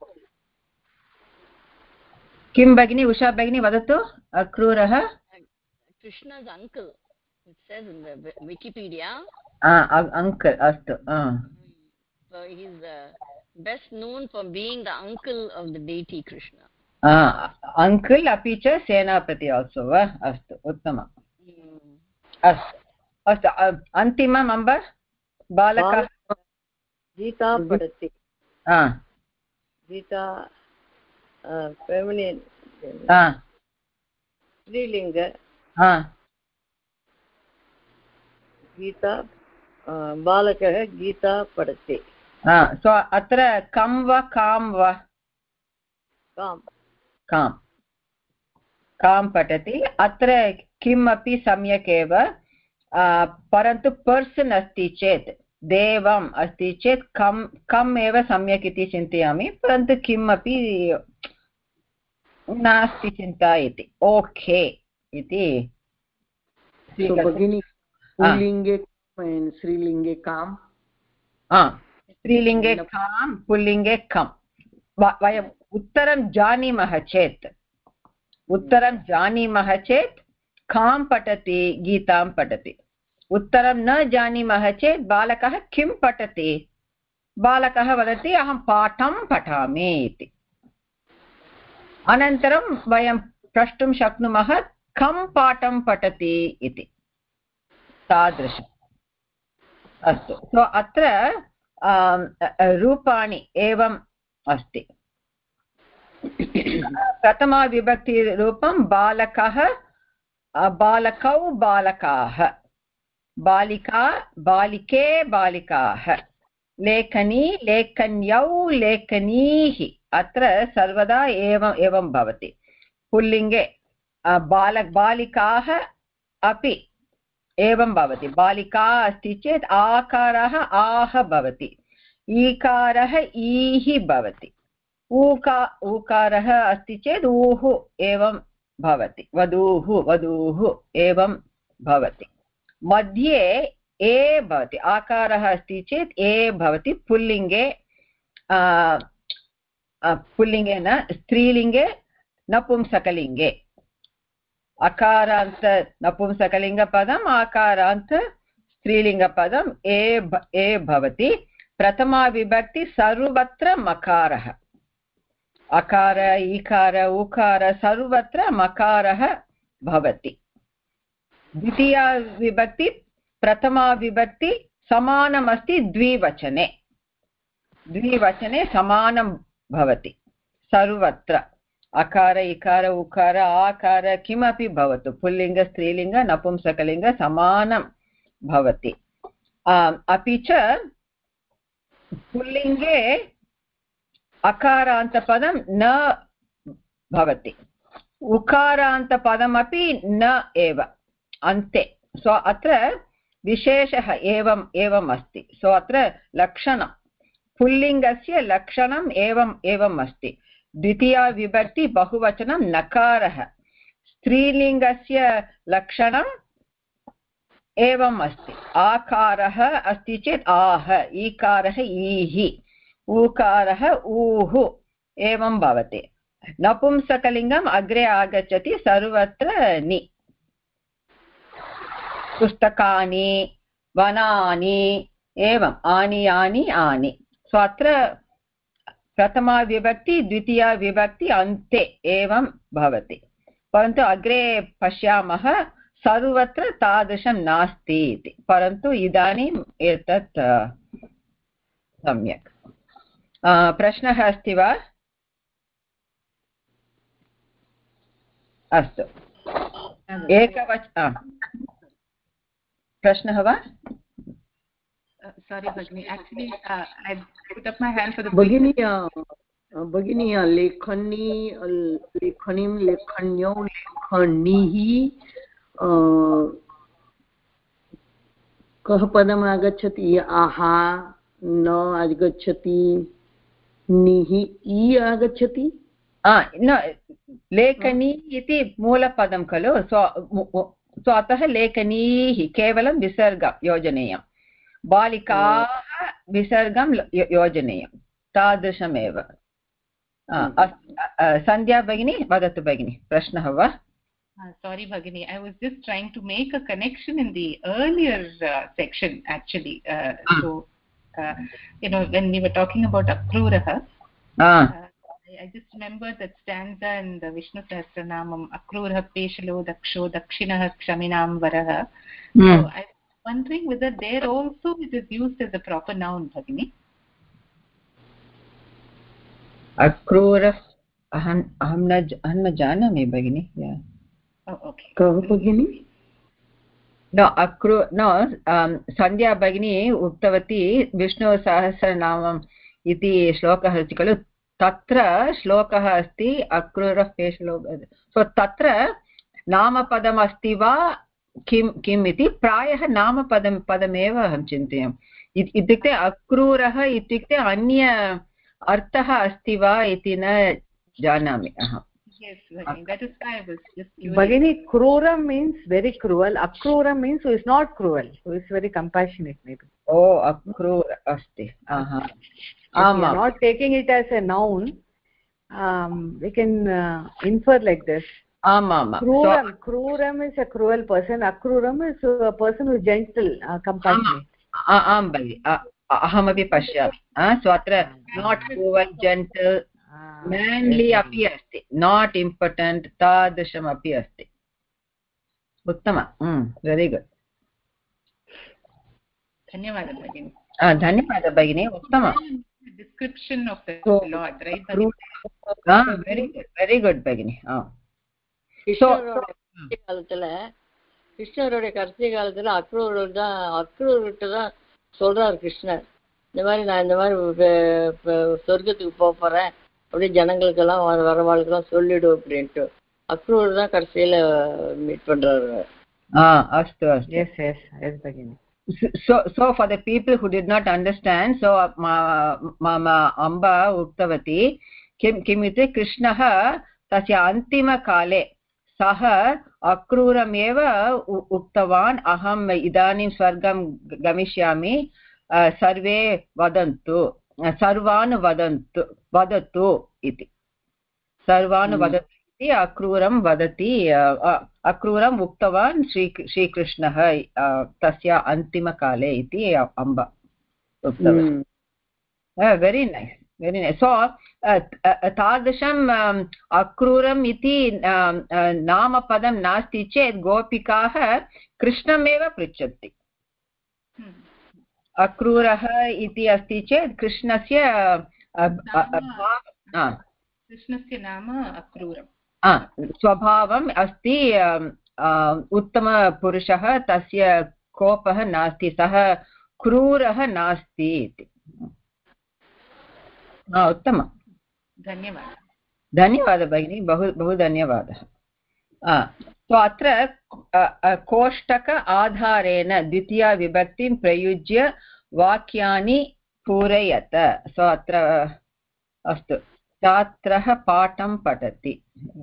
किं भगिनी? उषा भगिनी वदतु. अक्रूरः Krishna's uncle. It says in the Wikipedia. Uncle. Astu. So he is best known for being the uncle of the deity Krishna. Uncle api cha senapati also va? Astu. Uttamam. Astu. Antimam amba balaka Gita padati. Gita feminine. Strilinga. Gita बालकः गीता पठति. सो अत्र कं वा कां वा? कां पठति. अत्र किमपि सम्यक् एव. परन्तु पर्सन् अस्ति चेत्, देवम् अस्ति चेत् कम् एव सम्यक् इति चिन्तयामि. परन्तु किमपि नास्ति चिन्ता इति. ओके इति. पुल्लिङ्गे स्त्रीलिङ्गे काम्. स्त्रीलिङ्गे कां, पुल्लिङ्गे कम्. वयम् उत्तरं जानीमः चेत् कां पठति, गीतां पठति. उत्तरं न जानीमः चेत् बालकः किं पठति? बालकः वदति अहं पाठं पठामि इति. अनन्तरं वयं प्रष्टुं शक्नुमः कं पाठं पठति इति. तादृशम् अस्तु सो अत्र रूपाणि एवम् अस्ति प्रथमाविभक्तिरूपं बालकः बालकौ बालकाः बालिका बालिके बालिकाः लेखनी लेखन्यौ लेखनीः अत्र सर्वदा एवं भवति पुल्लिङ्गे बालिकाः अपि एवं भवति बालिका अस्ति चेत् आकारः आह भवति ईकारः ईः भवति ऊकारः अस्ति चेत् ऊः एवं भवति वधूः वधूः एवं भवति मध्ये ए भवति आकारः अस्ति चेत् ए भवति पुल्लिङ्गे पुल्लिङ्गे न स्त्रीलिङ्गे नपुंसकलिङ्गे अकारान्त नपुंसकलिङ्गपदम् आकारान्त स्त्रीलिङ्गपदम् ए भवति प्रथमा विभक्ति सर्वत्र मकारः अकार ईकार उकार सर्वत्र मकारः भवति द्वितीया विभक्ति प्रथमा विभक्ति समानमस्ति द्विवचने समानं भवति सर्वत्र अकार इकार उकार आकार किमपि भवतु पुल्लिङ्ग स्त्रीलिङ्ग नपुंसकलिङ्ग समानं भवति अपि च पुल्लिङ्गे अकारान्तपदं न भवति उकारान्तपदमपि न एव अन्ते सो अत्र विशेषः एवम् अस्ति सो अत्र लक्षणं पुल्लिङ्गस्य लक्षणम् एवम् अस्ति द्वितीया विभक्ति बहुवचनं नकारः स्त्रीलिङ्गस्य लक्षणम् एवम् अस्ति आकारः अस्ति चेत् आह ईकारः ईः ऊकारः ऊः एवं भवति नपुंसकलिङ्गम् अग्रे आगच्छति सर्वत्र नि पुस्तकानि वनानि एवम् आनि आनि आनि सो अत्र प्रथमा विभक्ति द्वितीया विभक्ति अन्ते एवं भवति परन्तु अग्रे पश्यामः सर्वत्र तादृशं नास्ति इति परन्तु इदानीम् एतत् सम्यक् प्रश्नः अस्ति वा अस्तु प्रश्नः वा sorry Bhagini actually I put up my hand for the Bhagini lekhani lekhanim lekhanyo lekhanihi कः पदम् आगच्छति आहा न आगच्छति निः इ आगच्छति न लेखनी इति मूलपदं खलु सो अतः लेखनीः केवलं विसर्गं योजनीयं बालिकाः विसर्गं योजनीयं तादृशमेव सन्ध्या भगिनी वदतु भगिनी प्रश्नः वा sorry Bhagini I was just trying to make a connection in the earlier section actually so when we were talking about akrurah I just remember that stanza in the Vishnu Sahasranamam akrurah peshalo daksho dakshinah kshaminam varah so I was wondering whether there also it is used as a proper noun Bhagini akrurah aham न जानामि भगिनि oh okay कः भगिनि no सन्ध्या भगिनी उक्तवती विष्णुसहस्रनामम् इति श्लोकः अस्ति खलु तत्र श्लोकः अस्ति अक्रूरः पेशलो सो तत्र नामपदम् अस्ति वा किम् इति प्रायः पदमेव अहं चिन्तयामि इत्युक्ते अक्रूरः इत्युक्ते अन्य अर्थः अस्ति वा इति न जानामि अहं yes Bhagini that is why I was just curious Bhagini kruram means very cruel akruram means who is not cruel who is very compassionate maybe oh akrur asti aha we are not taking it as a noun we can infer like this kruram is a cruel person akruram is a person who is gentle compassionate aam bhagini ahamapi pashyami so atra not cruel gentle manly api asti not impotent tadrisham api asti uttama very good धन्यवादः भगिनी. धन्यवादः भगिनी, उत्तमं. Description of the Lord, right? Very good भगिनी. கிருஷ்ணருடைய கடைசி காலத்துல அக்ரூர்கிட்ட தான் சொல்றாரு கிருஷ்ணர், இந்த மாதிரி நான் இந்த மாதிரி சொர்க்கத்துக்கு போறேன் அப்படியே ஜனங்களுக்கெல்லாம் வரவாளுக்கெல்லாம் சொல்லிடு அப்படின்ட்டு அக்ரூர் தான் கடைசியில மீட் பண்றாரு. அஸ்து அஸ்து. Yes, yes, yes भगिनी. So for the people who did not understand, so mama amba uktavati kim ite krishnah tasya antima kale सः अक्रूरमेव उक्तवान्, अहम् इदानीं स्वर्गं गमिष्यामि, सर्वे वदन्तु, सर्वान् वदतु इति. सर्वान् वदतु इति अक्रूरं वदति, अक्रूरम् उक्तवान् श्रीकृष्णः तस्य अन्तिमकाले इति अम्ब उक्तवान्. Very nice, very nice. So तादृशम् अक्रूरम् इति नामपदं नास्ति चेत् गोपिकाः कृष्णमेव पृच्छन्ति. अक्रूरः इति अस्ति चेत् कृष्णस्य नाम अक्रूरं स्वभावम् अस्ति, उत्तमपुरुषः, तस्य कोपः नास्ति, सः क्रूरः नास्ति इति. उत्तमं, धन्यवादः. धन्यवादः भगिनी, बहु बहु धन्यवादः. तो अत्र कोष्टक आधारेण द्वितीया विभक्तिं प्रयुज्य वाक्यानि पूरयत. सो अत्र अस्तु, छात्रः पाठं पठति.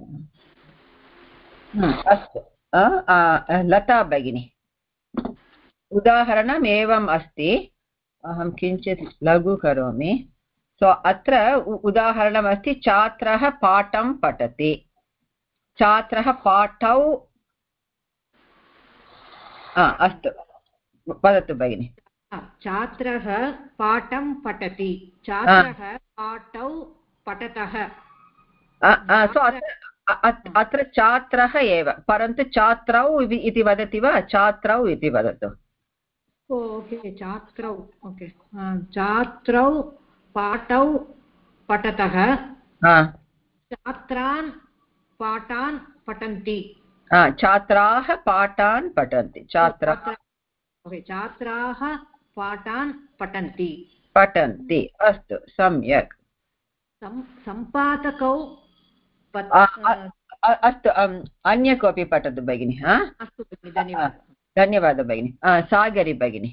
अस्तु, लता भगिनी, उदाहरणम् एवम् अस्ति, अहं किञ्चित् लघु करोमि. सो अत्र उदाहरणमस्ति, छात्रः पाठं पठति. छात्रः पाठौ, अस्तु वदतु भगिनि. छात्रः पाठं पठति, छात्रः पाठौ पठतः. सो अत्र छात्रः एव, परन्तु छात्रौ इति वदति वा, छात्रौ इति वदतु. ओके, छात्रौ. ओके, छात्रौ पाठौ पठतः, छात्रान् पाठान् पठन्ति. छात्राः पाठान् पठन्ति. छात्राः पाठान् पठन्ति. पठन्ति, अस्तु, सम्यक्. सम्पादकौ, अस्तु, अन्य कोऽपि पठतु भगिनि. अस्तु भगिनि, धन्यवादः. धन्यवादः भगिनि. सागरी भगिनि.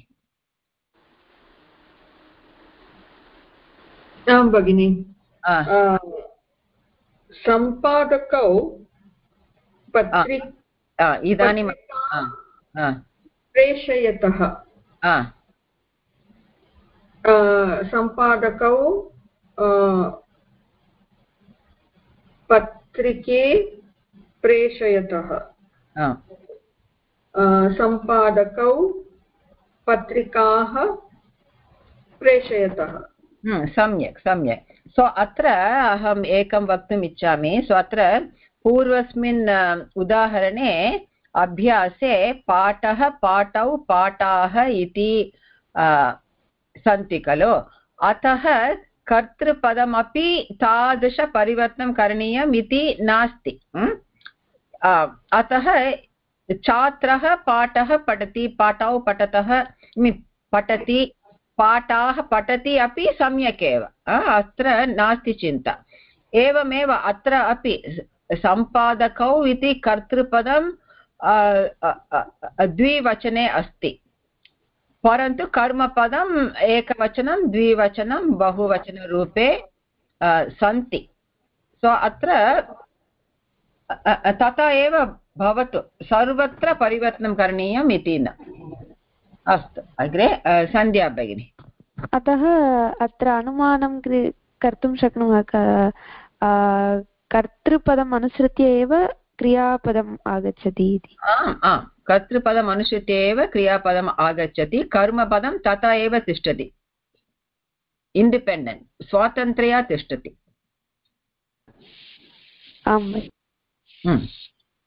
आं भगिनि, सम्पादकौ इदानीं प्रेषयतः. सम्पादकौ पत्रिके प्रेषयतः. सम्पादकौ पत्रिकाः प्रेषयतः. सम्यक्, सम्यक्. सो अत्र अहम् एकं वक्तुम् इच्छामि. सो अत्र पूर्वस्मिन् उदाहरणे अभ्यासे पाठः, पाठौ, पाठाः इति सन्ति खलु. अतः कर्तृपदमपि तादृशपरिवर्तनं करणीयम् इति नास्ति. अतः छात्रः पाठः पठति, पाठौ पठतः पठति, पाठाः पठति अपि सम्यक् एव, अत्र नास्ति चिन्ता. एवमेव अत्र अपि सम्पादकौ इति कर्तृपदं द्विवचने अस्ति, परन्तु कर्मपदम् एकवचनं, द्विवचनं, बहुवचनरूपे सन्ति. सो अत्र तथा एव भवतु, सर्वत्र परिवर्तनं करणीयम् इति न. अस्तु, अग्रे सन्ध्या भगिनी. अतः अत्र अनुमानं कर्तुं शक्नुमः, कर्तृपदम् अनुसृत्य एव क्रियापदम् आगच्छति इति. आम्, कर्तृपदम् अनुसृत्य एव क्रियापदम् आगच्छति, कर्मपदं तथा एव तिष्ठति, इण्डिपेण्डेण्ट्, स्वातन्त्र्या तिष्ठति. आम्.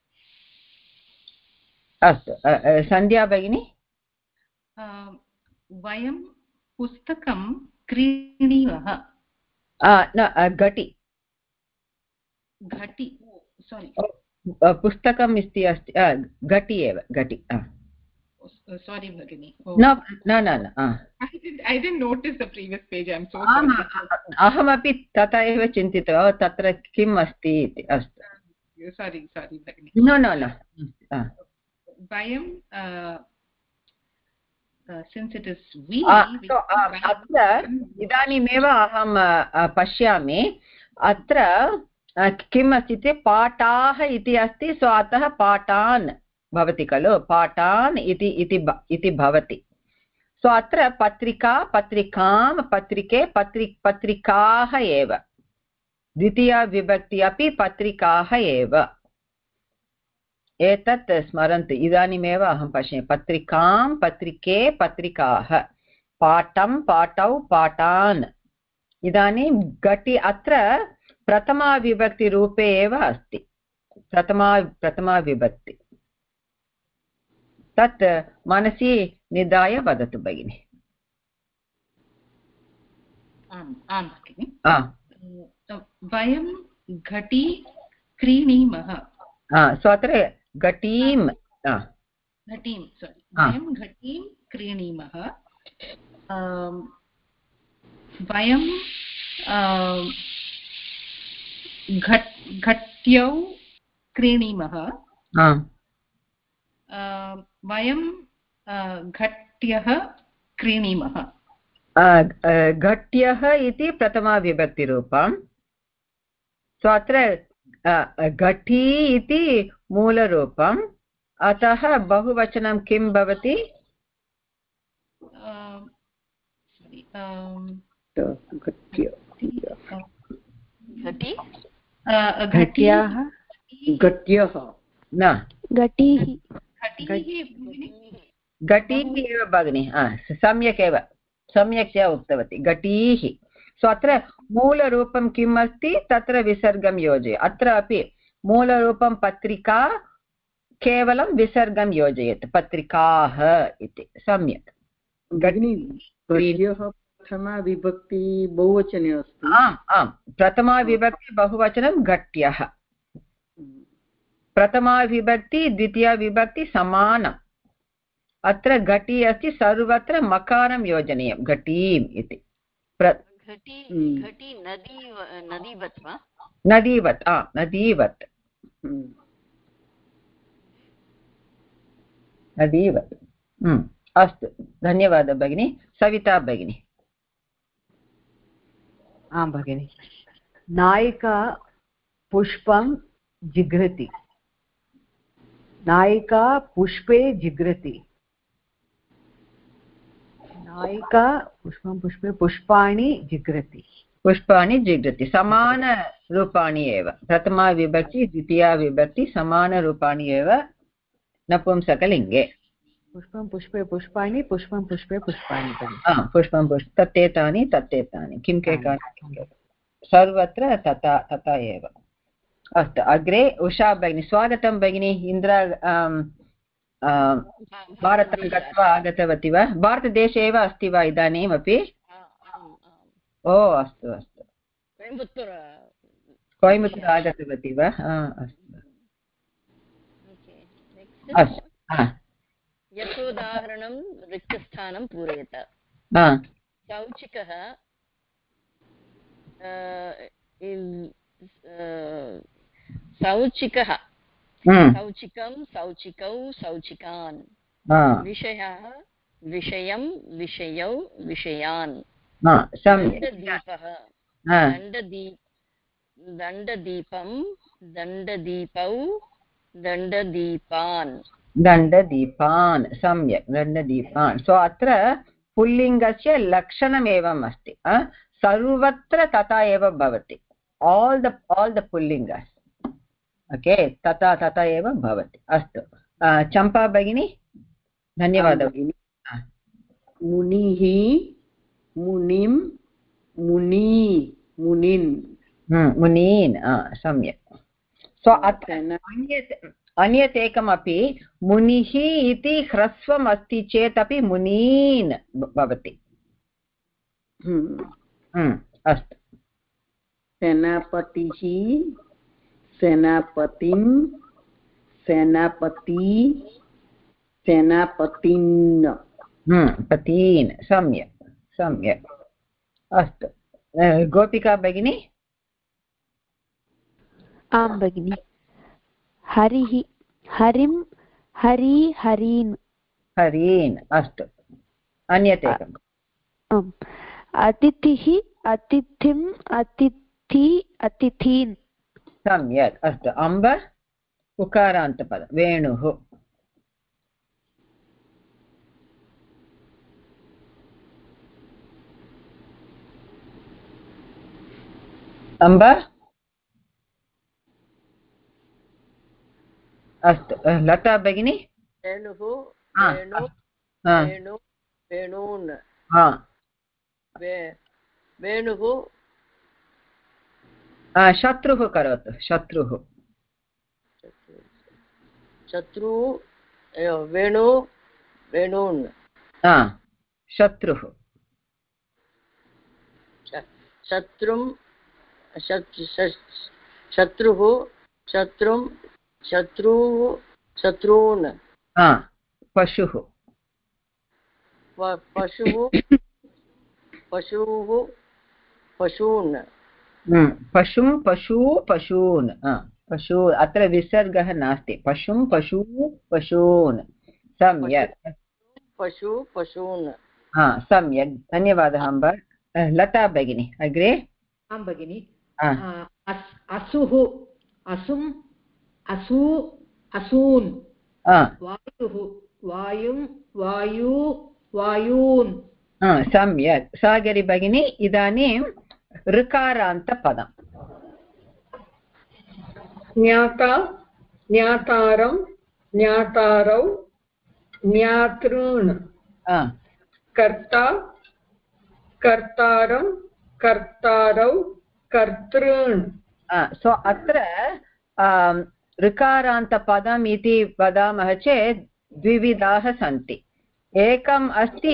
अस्तु, सन्ध्या भगिनी. वयं पुस्तकं क्रीणीमः घटी घटी सोरि पुस्तकम् अस्ति घटी एव घटी sorry Bhagini no I didn't notice the previous page I'm so sorry अहमपि तथा एव चिन्तितवान् तत्र किम् अस्ति इति अस्तु sorry Bhagini no vayam since it is we अत्र इदानीमेव अहं पश्यामि अत्र किम् अस्ति चेत् पाठाः इति अस्ति सो अतः पाठान् भवति खलु पाठान् इति भवति सो अत्र पत्रिका पत्रिकां पत्रिके पत्रिकाः एव द्वितीया विभक्ति अपि पत्रिकाः एव एतत् स्मरन्तु इदानीमेव अहं पश्यामि पत्रिकां पत्रिके पत्रिकाः पाठं पाठौ पाठान् इदानीं घटी अत्र प्रथमा विभक्ति रूपे एव अस्ति प्रथमा विभक्ति तत् मनसि निधाय वदतु भगिनि आम् भगिनि वयं घटी क्रीणीमः सो अत्र घटीं वयं घटीं क्रीणीमः वयं घट्यौ क्रीणीमः वयं घट्यः क्रीणीमः घट्यः इति प्रथमा विभक्तिरूपं सो अत्र घटी इति मूलरूपम् अतः बहुवचनं किं भवति घट्याः घट्यः न घटीः घटीः एव भगिनि सम्यक् उक्तवती घटीः सो अत्र मूलरूपं किम् अस्ति तत्र विसर्गं योजय अत्र अपि मूलरूपं पत्रिका केवलं विसर्गं योजयेत् पत्रिकाः इति सम्यक् प्रथमा विभक्ति बहुवचने अस्ति आम् प्रथमा विभक्ति बहुवचनं घट्यः प्रथमा विभक्ति द्वितीया विभक्ति समानम् अत्र घटी अस्ति सर्वत्र मकारं योजनीयं घटीम् इति नदीवत् अस्तु धन्यवादः भगिनी सविता भगिनी आं भगिनि नायिका पुष्पं जिघ्रति नायिका पुष्पे जिघ्रति नायिका पुष्पं पुष्पे पुष्पाणि जिघ्रति समानरूपाणि एव प्रथमा विभक्ति द्वितीया विभक्ति समानरूपाणि एव नपुंसकलिङ्गे पुष्पं पुष्पे पुष्पाणि पुष्पं पुष्पे पुष्पाणि पुष्पं तत्तेतानि किं केकानि सर्वत्र तथा एव अस्तु अग्रे उषा भगिनी स्वागतं भगिनी इन्द्रा भारतं गत्वा आगतवती वा भारतदेशे एव अस्ति वा इदानीमपि ओ अस्तु कोयम्बत्तूर् आगतवती वा अस्तु यथोदाहरणं रिक्तस्थानं पूरयत शौचिकः शौचिकं शौचिकौ शौचिकान् विषयः विषयं विषयौ विषयान् दण्डदीपः दण्डदीपं दण्डदीपौ दण्डदीपान् सम्यक् दण्डदीपान् सो अत्र पुल्लिङ्गस्य लक्षणमेवम् अस्ति सर्वत्र तथा एव भवति all the pullingas ओके तथा एव भवति अस्तु चम्पा भगिनी धन्यवादः भगिनी मुनिः मुनिं मुनीन् सम्यक् सो अत्र अन्यत् एकमपि मुनिः इति ह्रस्वम् अस्ति चेत् अपि मुनीन् भवति। अस्तु। सेनापतिः सेनापतिं सेनापती सेनापतिन् पतीन् सम्यक् सम्यक्। अस्तु गोपिका भगिनी। आं भगिनि। हरिः हरिं हरि हरीन् हरीन्। अस्तु अन्यत् एकम्। अतिथिः अतिथिम् अतिथि अतिथीन्। सम्यक्। अस्तु अम्ब उकारान्तपदं वेणुः। अम्ब। अस्तु लता भगिनी। वेणुः वेणून् वेणुः शत्रुः करोतु। शत्रुः शत्रु वेणु वेणून् शत्रुः शत्रुं शत्रुः शत्रुं शत्रुः शत्रून् पशुः पशुः पशुः पशून् पशुं पशु पशून् पशु अत्र विसर्गः नास्ति। पशुं पशु पशून्। सम्यक् पशु पशून्। सम्यक् धन्यवादः अम्ब। लता भगिनी अग्रे। आं भगिनि। असुः असुम् असू असून् वायुः वायुं वायु वायून्। सम्यक् सागरी भगिनी। इदानीं ऋकारान्तपदम्। ज्ञाता ज्ञातारं ज्ञातारौ ज्ञातॄन् कर्ता कर्तारं कर्तारौ कर्तॄन्। सो अत्र ऋकारान्तपदम् इति वदामः चेत् द्विविधाः सन्ति। एकम् अस्ति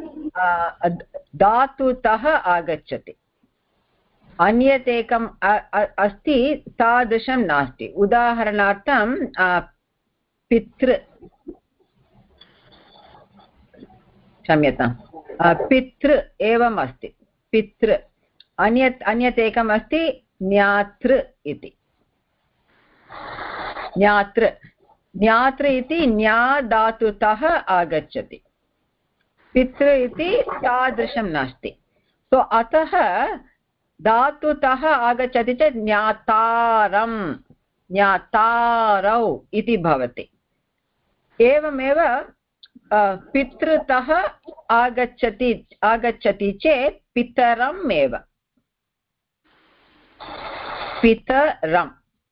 धातुतः आगच्छति, अन्यत् एकम् अस्ति तादृशं नास्ति। उदाहरणार्थं पितृ क्षम्यतां पितृ एवम् अस्ति पितृ। अन्यत् एकम् अस्ति ज्ञातृ इति। ज्ञातृ ज्ञातृ इति ज्ञा धातुतः आगच्छति, पितृ इति तादृशं नास्ति। सो अतः धातुतः आगच्छति चेत् ज्ञातारं ज्ञातारौ इति भवति। एवमेव पितृतः आगच्छति चेत् पितरम् एव पितरम्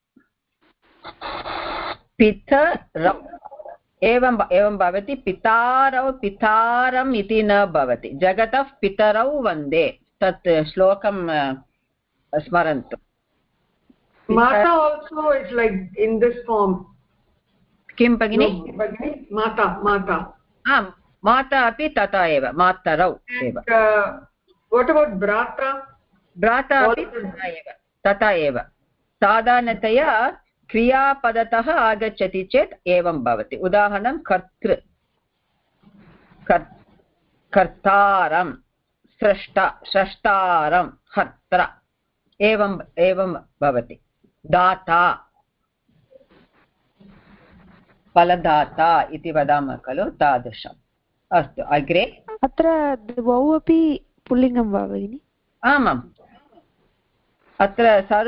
पितरम् एवं भवति। पितारौ पितारम् इति न भवति। जगतः पितरौ वन्दे तत् श्लोकं स्मरन्तु। माता also is like in this form. किं भगिनि? माता माता आम् माता अपि तथा एव मातरौ एव। what about भ्राता? भ्राता अपि तथा एव। साधारणतया क्रियापदतः आगच्छति चेत् एवं भवति। उदाहरणं कर्तृ कर्तारं स्रष्टारं हर्त्र एवं भवति। दाता फलदाता इति वदामः खलु तादृशम्। अस्तु अग्रे। अत्र द्वौ अपि पुल्लिङ्गं वा भगिनि? आमाम् अत्र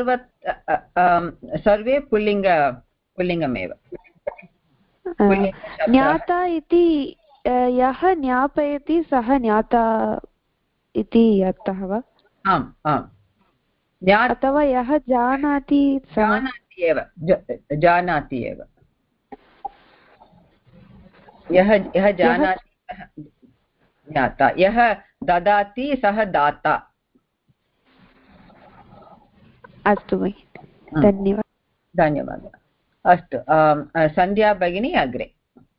सर्वे पुल्लिङ्गमेव। ज्ञाता इति यः ज्ञापयति सः ज्ञाता इति अर्थः वा? आम् आम्। अथवा यः जानाति जानाति एव यः जानाति सः ज्ञाता। यः ददाति सः दाता। अस्तु भगिनि धन्यवादः। धन्यवादः। अस्तु सन्ध्या भगिनी अग्रे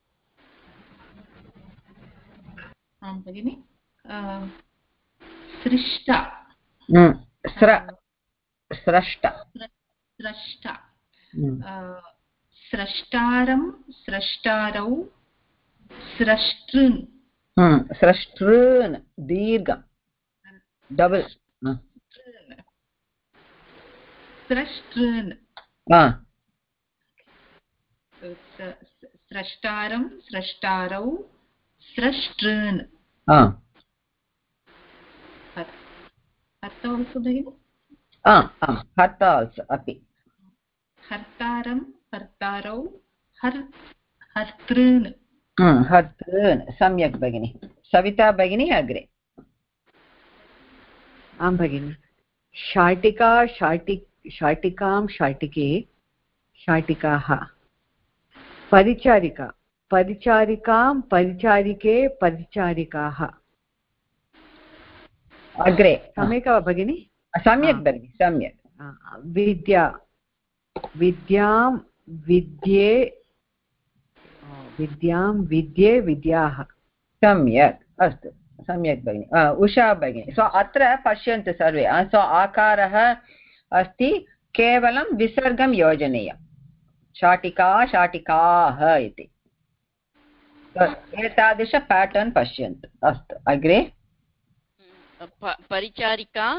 आं भगिनि सृष्टा स्रष्टा स्रष्टारं स्रष्टारौ स्रष्टृन् स्रष्टृन् दीर्घं डबल् स्रष्टृन् स्रष्टारं स्रष्टारौ स्रष्टृन् हर्ता आल्सो भगिनि हर्ता आल्सो अपि हर्तारं हर्तारौ हर्तॄन् हर्तॄन् सम्यक् भगिनि सविता भगिनी अग्रे आं भगिनि शाटिका शाटिकां शाटिके शाटिकाः परिचारिका परिचारिकां परिचारिके परिचारिकाः अग्रे सम्यक् वा भगिनि सम्यक् भगिनि सम्यक् विद्या विद्यां विद्ये विद्यां विद्ये विद्याः सम्यक् अस्तु सम्यक् भगिनि उषा भगिनी सो अत्र पश्यन्तु सर्वे सो आकारः अस्ति केवलं विसर्गं योजनीयं शाटिका शाटिकाः इति एतादृश पैटर्न् पश्यन्तु अस्तु अग्रे परिचारिका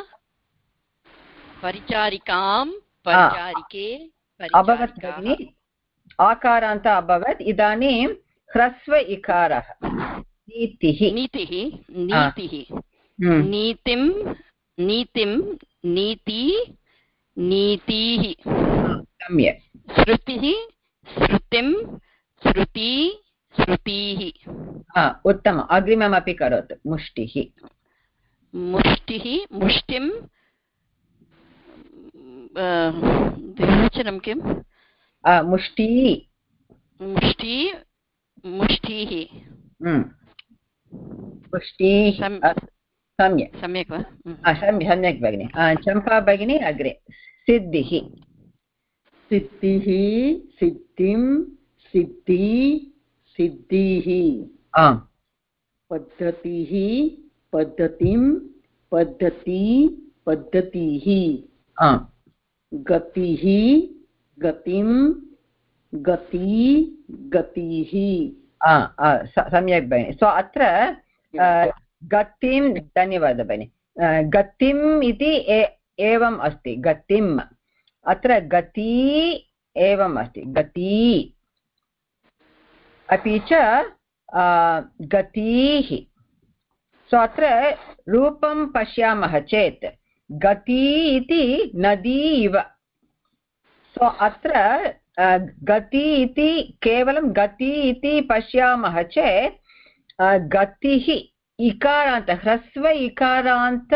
परिचारिकां परिचारिके अभवत् भगिनि आकारान्त अभवत् इदानीं ह्रस्व इकारः नीतिः नीतिः नीतिः नीतिं नीतिं नीति नीतिः सम्यक् श्रुतिः श्रुतिं श्रुति श्रुतिः उत्तमम् अग्रिममपि करोतु मुष्टिः मुष्टिः मुष्टिं द्विवचनं किं मुष्टी मुष्टि मुष्टिः मुष्टिः सम्यक् सम्यक् वा सम्यक् भगिनि चम्पा भगिनी अग्रे सिद्धिः सिद्धिः सिद्धिं सिद्धि सिद्धिः पद्धतिः पद्धतिं पद्धति पद्धतिः गतिः गतिं गति गतिः सम्यक् भगिनि सो अत्र गतिं धन्यवादः भगिनि गतिम् इति एवम् अस्ति गतिम् अत्र गति एवम् अस्ति गति अपि च गतिः सो अत्र रूपं पश्यामः चेत् गति इति नदी इव सो अत्र गति इति केवलं गति इति पश्यामः चेत् गतिः इकारान्त ह्रस्व इकारान्त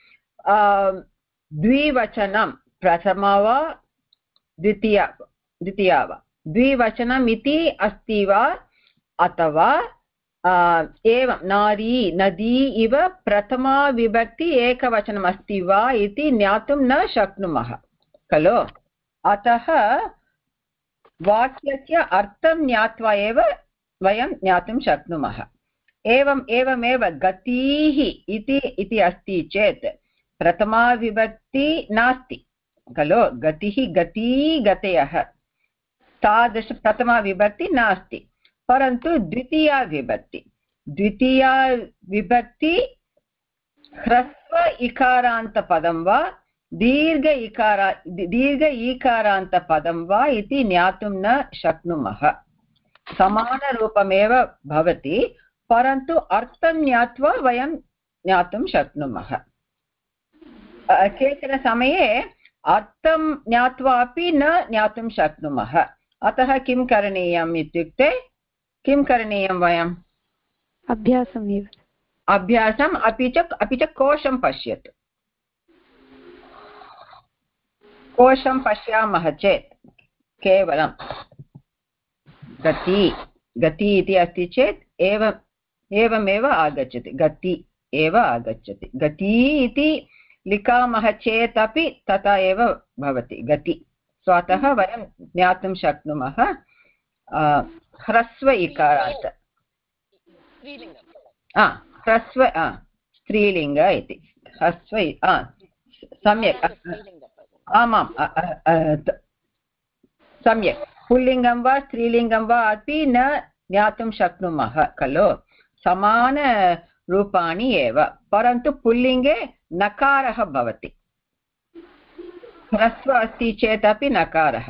द्विवचनं प्रथमा वा द्वितीया वा द्विवचनम् इति अस्ति वा अथवा एवं नारी नदी इव प्रथमा विभक्ति एकवचनम् अस्ति वा इति ज्ञातुं न शक्नुमः खलु अतः वाक्यस्य अर्थं ज्ञात्वा एव वयं ज्ञातुं शक्नुमः एवमेव गतिः इति अस्ति चेत् प्रथमा विभक्ति नास्ति खलु गतिः गती गतयः तादृश प्रथमा विभक्ति नास्ति परन्तु द्वितीया विभक्ति ह्रस्व इकारान्तपदं वा दीर्घ ईकारान्तपदं वा इति ज्ञातुं न शक्नुमः समानरूपमेव भवति परन्तु अर्थं ज्ञात्वा वयं ज्ञातुं शक्नुमः केचन समये अर्थं ज्ञात्वा अपि न ज्ञातुं शक्नुमः अतः किं करणीयम् इत्युक्ते किं करणीयं वयम् अभ्यासम् अपि च कोशं पश्यतु कोशं पश्यामः चेत् केवलं गति इति अस्ति चेत् एवमेव आगच्छति गति एव आगच्छति गति इति लिखामः चेत् अपि तथा एव भवति गति सो अतः वयं ज्ञातुं शक्नुमः ह्रस्व इकारान्त ह्रस्व स्त्रीलिङ्ग इति ह्रस्व सम्यक् आमां सम्यक् पुल्लिङ्गं वा स्त्रीलिङ्गं वा अपि न ज्ञातुं शक्नुमः खलु समानरूपाणि एव परन्तु पुल्लिङ्गे नकारः भवति ह्रस्व अस्ति चेदपि नकारः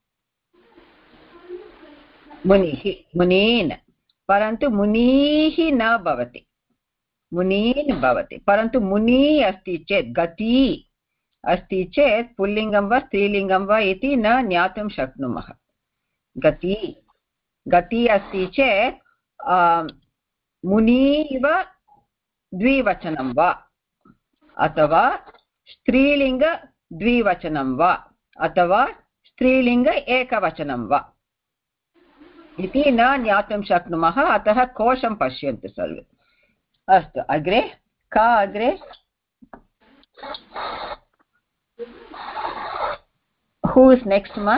मुनिः मुनीन् परन्तु मुनीः न भवति मुनीन् भवति परन्तु मुनी अस्ति चेत् गति अस्ति चेत् पुल्लिङ्गं वा स्त्रीलिङ्गं वा इति न ज्ञातुं शक्नुमः गति गति अस्ति चेत् मुनी इव द्विवचनं वा अथवा स्त्रीलिङ्ग द्विवचनं वा अथवा स्त्रीलिङ्ग एकवचनं वा इति न ज्ञातुं शक्नुमः अतः कोशं पश्यन्तु सर्वे अस्तु अग्रे का अग्रे who is next ma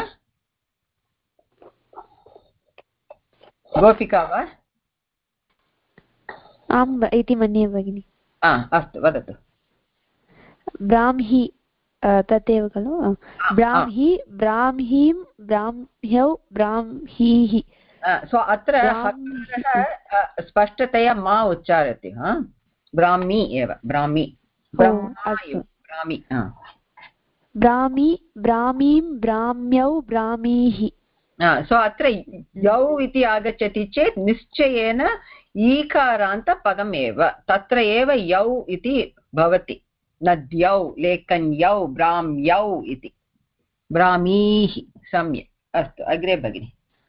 गोपिका वा आम् इति मन्ये भगिनि अस्तु वदतु ब्राह्मी तदेव खलु ब्राह्मी ब्राह्मीं ब्राह्म्यौ ब्राह्मीः सो अत्र स्पष्टतया मा उच्चारति ब्राह्मी एव ब्राह्मी ब्राह्मी ब्राह्मी ब्राह्मीं ब्राह्म्यौ ब्राह्मीः सो अत्र यौ इति आगच्छति चेत् निश्चयेन ईकारान्तपदमेव तत्र एव यौ इति भवति नद्यौ लेखन्यौ ब्राह्म्यौ इति ब्राह्मीः सम्यक् अस्तु अग्रे भगिनि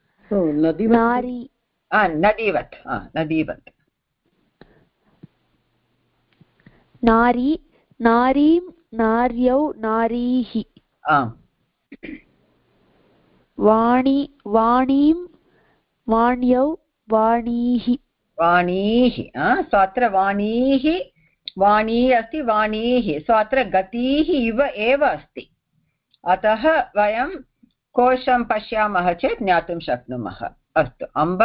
नदीवत् नदीवत् नारी नारीं नार्यौ नारीः वाणी वाणीं वाण्यौ वाणीः वाणीः सो अत्र वाणीः वाणी अस्ति वाणीः सो अत्र गतिः इव एव अस्ति अतः वयं कोशं पश्यामः चेत् ज्ञातुं शक्नुमः अस्तु अम्ब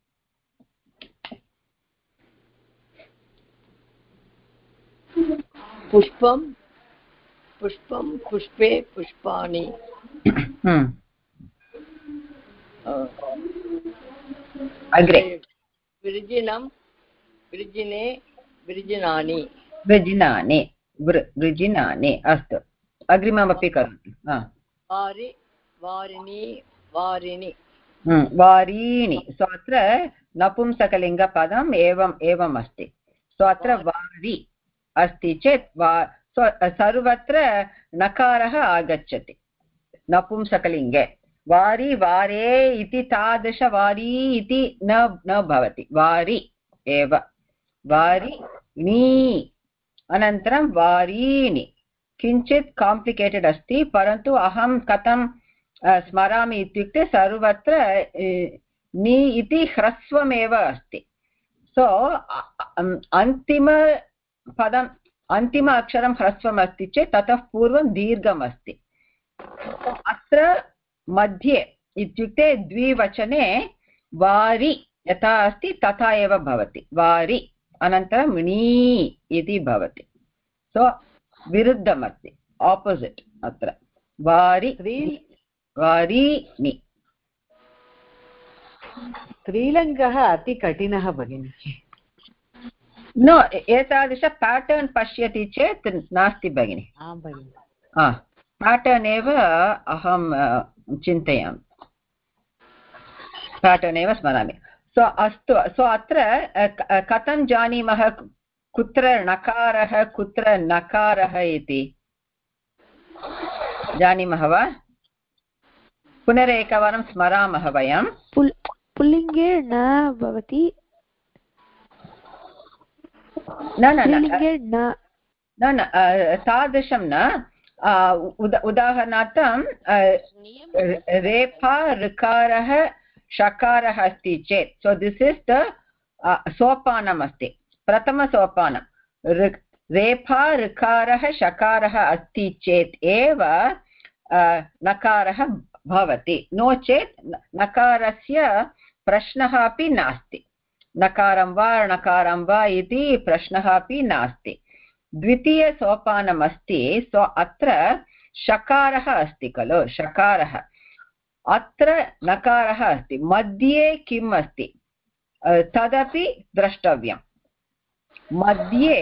पुष्पं पुष्पं पुष्पे पुष्पाणि अग्रे वृजिनं वृजिने वृजिनानि वृजिनानि वृजिनानि अस्तु अग्रिममपि करोतु वारि वारिणी वारिणि वारीणि सो अत्र नपुंसकलिङ्गपदम् एवम् अस्ति सो अत्र वारि अस्ति चेत् सर्वत्र नकारः आगच्छति नपुंसकलिङ्गे वारि वारे इति तादृश वारी इति न भवति वारि एव वारिणी अनन्तरं वारीणि किञ्चित् काम्प्लिकेटेड् अस्ति परन्तु अहं कथं स्मरामि इत्युक्ते सर्वत्र नि इति ह्रस्वमेव अस्ति सो अन्तिमपदम् अन्तिम अक्षरं ह्रस्वम् अस्ति चेत् ततः पूर्वं दीर्घम् अस्ति अत्र मध्ये इत्युक्ते द्विवचने वारि यथा अस्ति तथा एव भवति वारि अनन्तरं णी इति भवति सो विरुद्धमस्ति आपोसिट् अत्र वारि वारीणि स्त्रीलिङ्गः अति कठिनः भगिनि न एतादृश पैटर्न् पश्यति चेत् नास्ति भगिनि पैटर्न् एव अहं चिन्तयामि पैटर्न् एव स्मरामि सो अस्तु सो अत्र कथं जानीमः कुत्र नकारः कुत्र नकारः इति जानीमः वा पुनरेकवारं स्मरामः वयं पुल्लिङ्गे न भवति न तादृशं न उदाहरणार्थं रेफा ऋकारः षकारः अस्ति चेत् सो दिस् इस् द सोपानम् अस्ति प्रथमसोपानं रेफा ऋकारः षकारः अस्ति चेत् एव नकारः भवति नो चेत् नकारस्य प्रश्नः अपि नास्ति नकारं वा णकारं वा इति प्रश्नः अपि नास्ति द्वितीयसोपानमस्ति सो अत्र शकारः अस्ति खलु शकारः अत्र नकारः अस्ति मध्ये किम् अस्ति तदपि द्रष्टव्यं मध्ये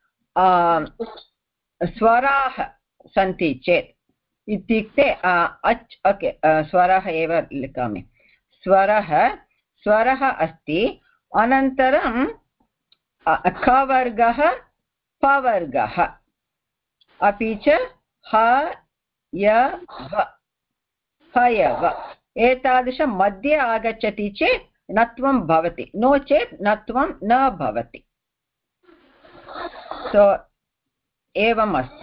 स्वराः सन्ति चेत् इत्युक्ते ओके स्वरः एव लिखामि स्वरः अस्ति अनन्तरं खवर्गः पवर्गः अपि च हयव एतादृशं मध्ये आगच्छति चेत् नत्वं भवति नो चेत् नत्वं न भवति सो एवम् अस्ति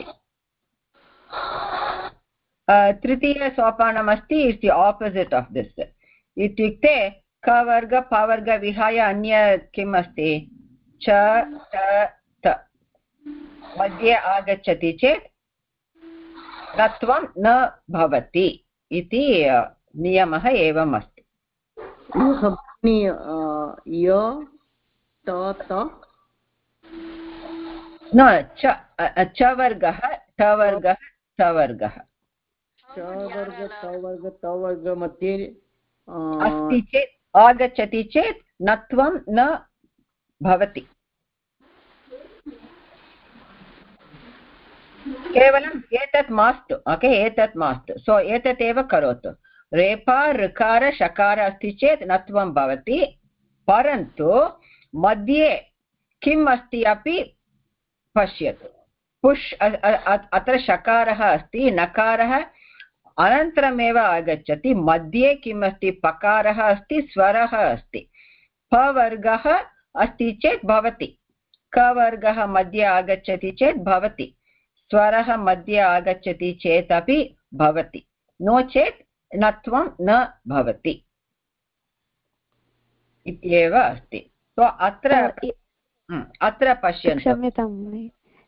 तृतीयसोपानमस्ति is the opposite of this इत्युक्ते कवर्ग पवर्ग विहाय अन्य किम् अस्ति च त मध्ये आगच्छति चेत् नत्वं न भवति इति नियमः एवम् अस्ति न च वर्गः टवर्गः सवर्गः तवर्ग मध्ये अस्ति चेत् आगच्छति चेत् नत्वं न भवति केवलम् एतत् मास्तु ओके एतत् मास्तु सो एतत् एव करोतु रेपा ऋकार शकार अस्ति चेत् नत्वं भवति परन्तु मध्ये किम् अस्ति अपि पश्यतु पुष् अत्र शकारः अस्ति नकारः अनन्तरमेव आगच्छति मध्ये किम् अस्ति पकारः अस्ति स्वरः अस्ति पवर्गः अस्ति चेत् भवति कवर्गः मध्ये आगच्छति चेत् भवति स्वरः मध्ये आगच्छति चेत् अपि भवति नो चेत् नत्वं न भवति इत्येव अस्ति सो अत्र पश्यन्तु क्षम्यताम्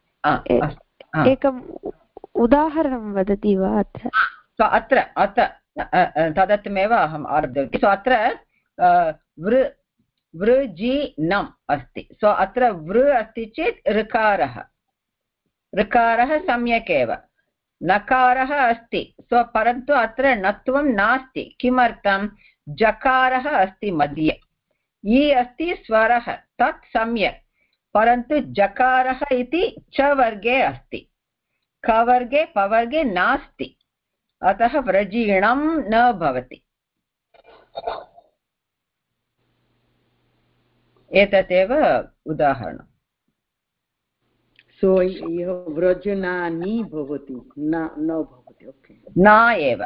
एकम् उदाहरणं वदति वा अत्र सो अत्र तदर्थमेव अहम् आरब्धवती सो अत्र वृजि नम् अस्ति सो अत्र वृ अस्ति चेत् ऋकारः सम्यक् एव नकारः अस्ति सो परन्तु अत्र नत्वं नास्ति किमर्थं जकारः अस्ति मध्ये इ अस्ति स्वरः तत् सम्यक् परन्तु जकारः इति च वर्गे अस्ति कवर्गे पवर्गे नास्ति अतः व्रजीणं न भवति एतदेव उदाहरणं सो व्रजनानि भवति न भवति ओके न एव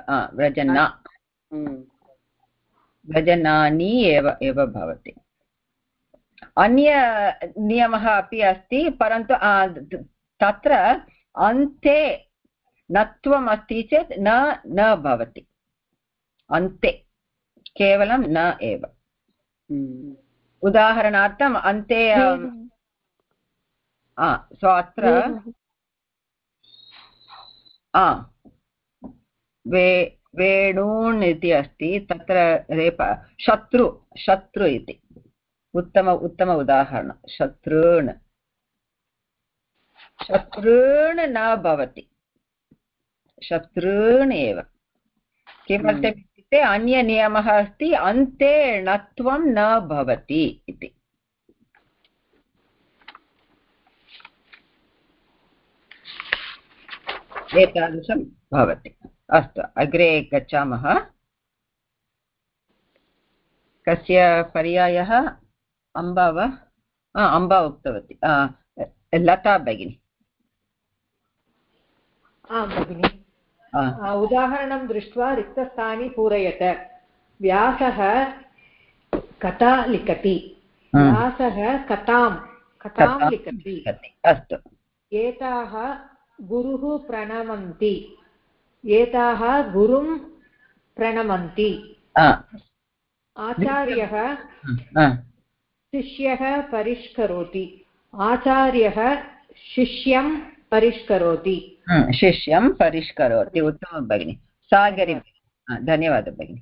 व्रजनानि एव भवति अन्य नियमः अपि अस्ति परन्तु तत्र अन्ते नत्वम् अस्ति चेत् न भवति अन्ते केवलं न एव उदाहरणार्थम् अन्ते सो अत्र वेणून् इति अस्ति तत्र रेप शत्रु इति उत्तम उदाहरणं शत्रून् न भवति शत्रून् एव किमर्थम् इत्युक्ते अन्यनियमः अस्ति अन्ते णत्वं न भवति इति एतादृशं भवति अस्तु अग्रे गच्छामः कस्य पर्यायः अम्बा वा अम्बा उक्तवती लता भगिनी भगिनी उदाहरणं दृष्ट्वा रिक्तस्थानि पूरयत व्यासः कथा लिखति व्यासः कथां लिखति अस्तु एताः गुरुः प्रणमन्ति एताः गुरुं प्रणमन्ति आचार्यः शिष्यः परिष्करोति आचार्यः शिष्यं परिष्करोति शिष्यं परिष्करोति उत्तमं भगिनि सागरि धन्यवादः भगिनि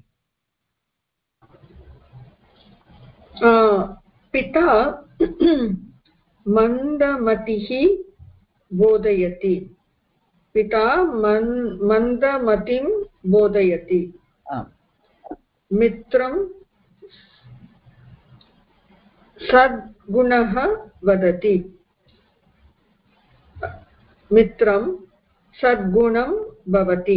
पिता मन्दमतिः बोधयति पिता मन्दमतिं बोधयति मित्रं सद्गुणः वदति मित्रं सद्गुणं भवति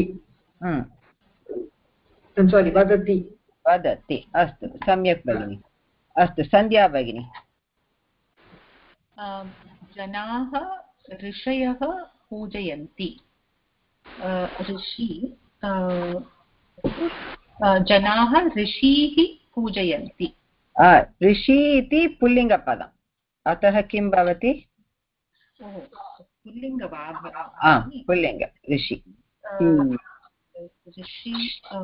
वदति वदति अस्तु सम्यक् भगिनि अस्तु सन्ध्या भगिनि जनाः ऋषयः पूजयन्ति जनाः ऋषीः पूजयन्ति ऋषि इति पुल्लिङ्गपदम् अतः किं भवति पुल्लिङ्ग ऋषि ऋषि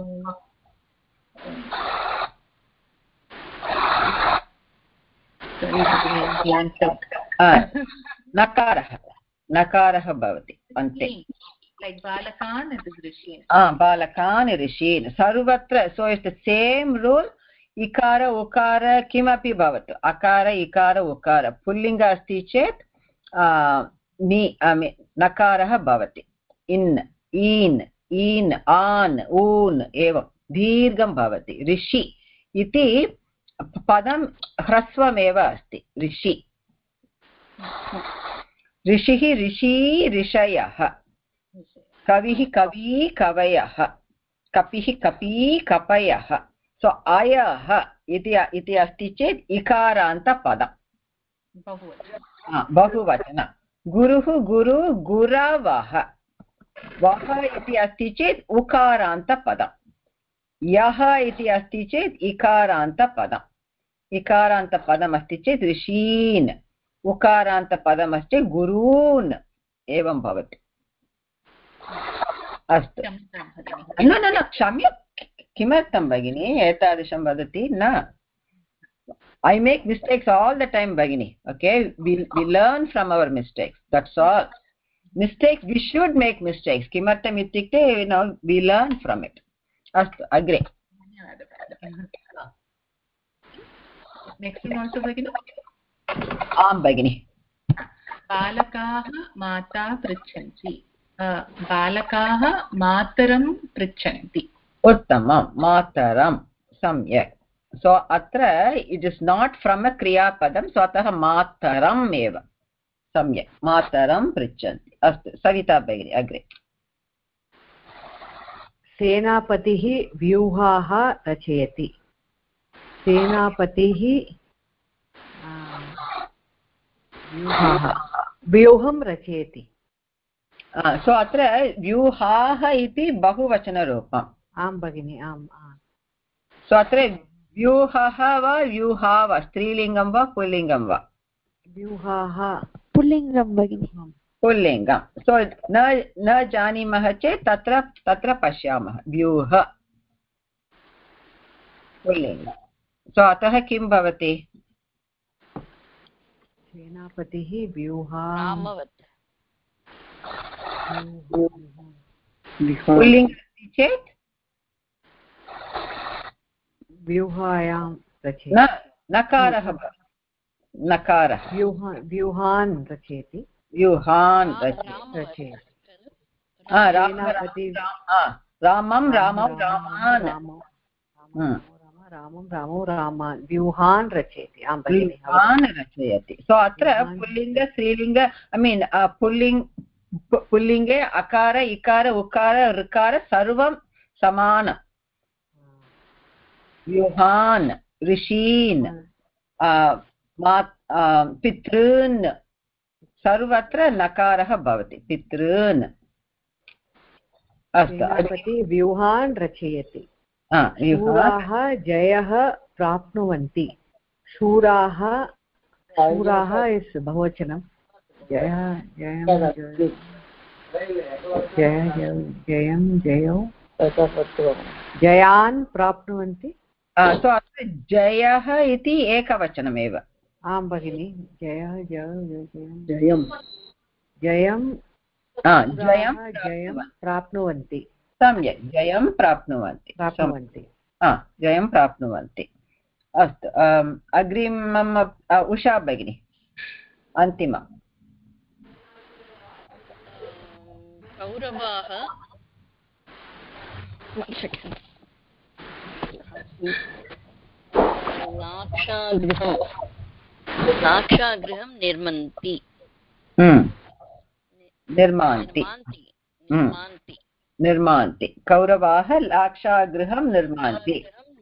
नकारः भवति अन्ते बालकान् ऋषीन् सर्वत्र so it's the same rule इकार उकार किमपि भवतु अकार इकार उकार पुल्लिङ्ग अस्ति चेत् नकारः भवति इन् ईन् ईन् आन् ऊन् एवं दीर्घं भवति ऋषि इति पदं ह्रस्वमेव अस्ति ऋषि ऋषिः ऋषी ऋषयः कविः कवी कवयः कपिः कपी कपयः सो अयः इति अस्ति चेत् इकारान्तपदं बहुवचन गुरुः गुरु गुरवः वः इति अस्ति चेत् उकारान्तपदं यः इति अस्ति चेत् इकारान्तपदम् अस्ति चेत् ऋषीन् उकारान्तपदमस्ति गुरून् एवं भवति अस्तु न क्षम्यतां किमर्थं भगिनी एतादृशं वदति न I make mistakes all the time Bagini. Okay, we learn from our mistakes. That's all. Mistakes, we should make mistakes. Kimartam ityukte, we learn from it. Astu, agree. Next one also Bagini. Bagini. Balakaah mata prichanti. Balakaah mataram prichanti. Uttamam, mataram, samyak. So atra it is not from a kriya padam, so atah mataram eva. Samyak. Mataram prichanti. Astu, Savita Bagini, agree. सेनापतिः व्यूहाः रचयति सेनापतिः व्यूहं रचयति सो अत्र व्यूहाः इति बहुवचनरूपम् आं भगिनि आम् सो अत्र व्यूहः वा व्यूहा वा स्त्रीलिङ्गं वा पुल्लिङ्गं वा व्यूहाः पुल्लिङ्गं भगिनि पुल्लिङ्गं सो न जानीमः चेत् तत्र पश्यामः व्यूह पुल्लिङ्गं सो अतः किं भवति सेनापतिः व्यूहा पुल्लिङ्गम् अस्ति चेत् व्यूहायां रचयति नकारः व्यूहान् रचयति व्यूहान् रचयति रामं रामौ रामान् रामं रामौ रामान् व्यूहान् रचयति आं भगिनि व्यूहान् रचयति सो अत्र पुल्लिङ्ग स्त्रीलिङ्ग ऐ मीन् पुल्लिङ्गे अकार इकार उकार ऋकार सर्वं समानं व्यूहान् ऋषीन् पितॄन् सर्वत्र नकारः भवति पितॄन् अस्तु व्यूहान् रचयति शूराः जयः प्राप्नुवन्ति शूराः इस् बहुवचनं जयान् प्राप्नुवन्ति सो अत्र जयः इति एकवचनमेव आं भगिनि जयं जयं प्राप्नुवन्ति सम्यक् जयं प्राप्नुवन्ति जयं प्राप्नुवन्ति अस्तु अग्रिमम् उषा भगिनी अन्तिम कौरवाः लाक्षागृहं निर्मान्ति कौरवाः लाक्षागृहं निर्मान्ति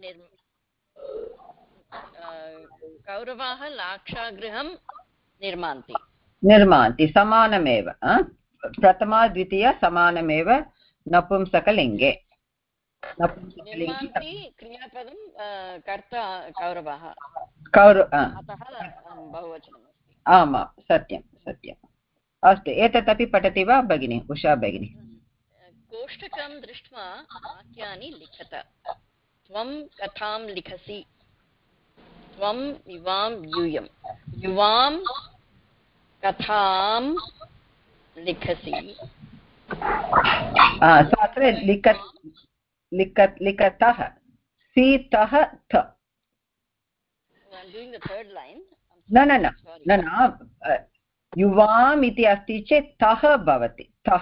कौरवाः लाक्षागृहं निर्मान्ति समानमेव प्रथमा द्वितीया समानमेव नपुंसकलिङ्गे क्रियापदं कर्ता कौरवाः आमां सत्यम् अस्तु एतदपि पठति वा भगिनी उषा भगिनी कोष्टकं दृष्ट्वा वाक्यानि लिखत त्वं कथां लिखसि त्वं युवां युवां कथां लिखसि अत्र लिखतः सीतः थ न युवाम् इति अस्ति चेत् तः भवति तः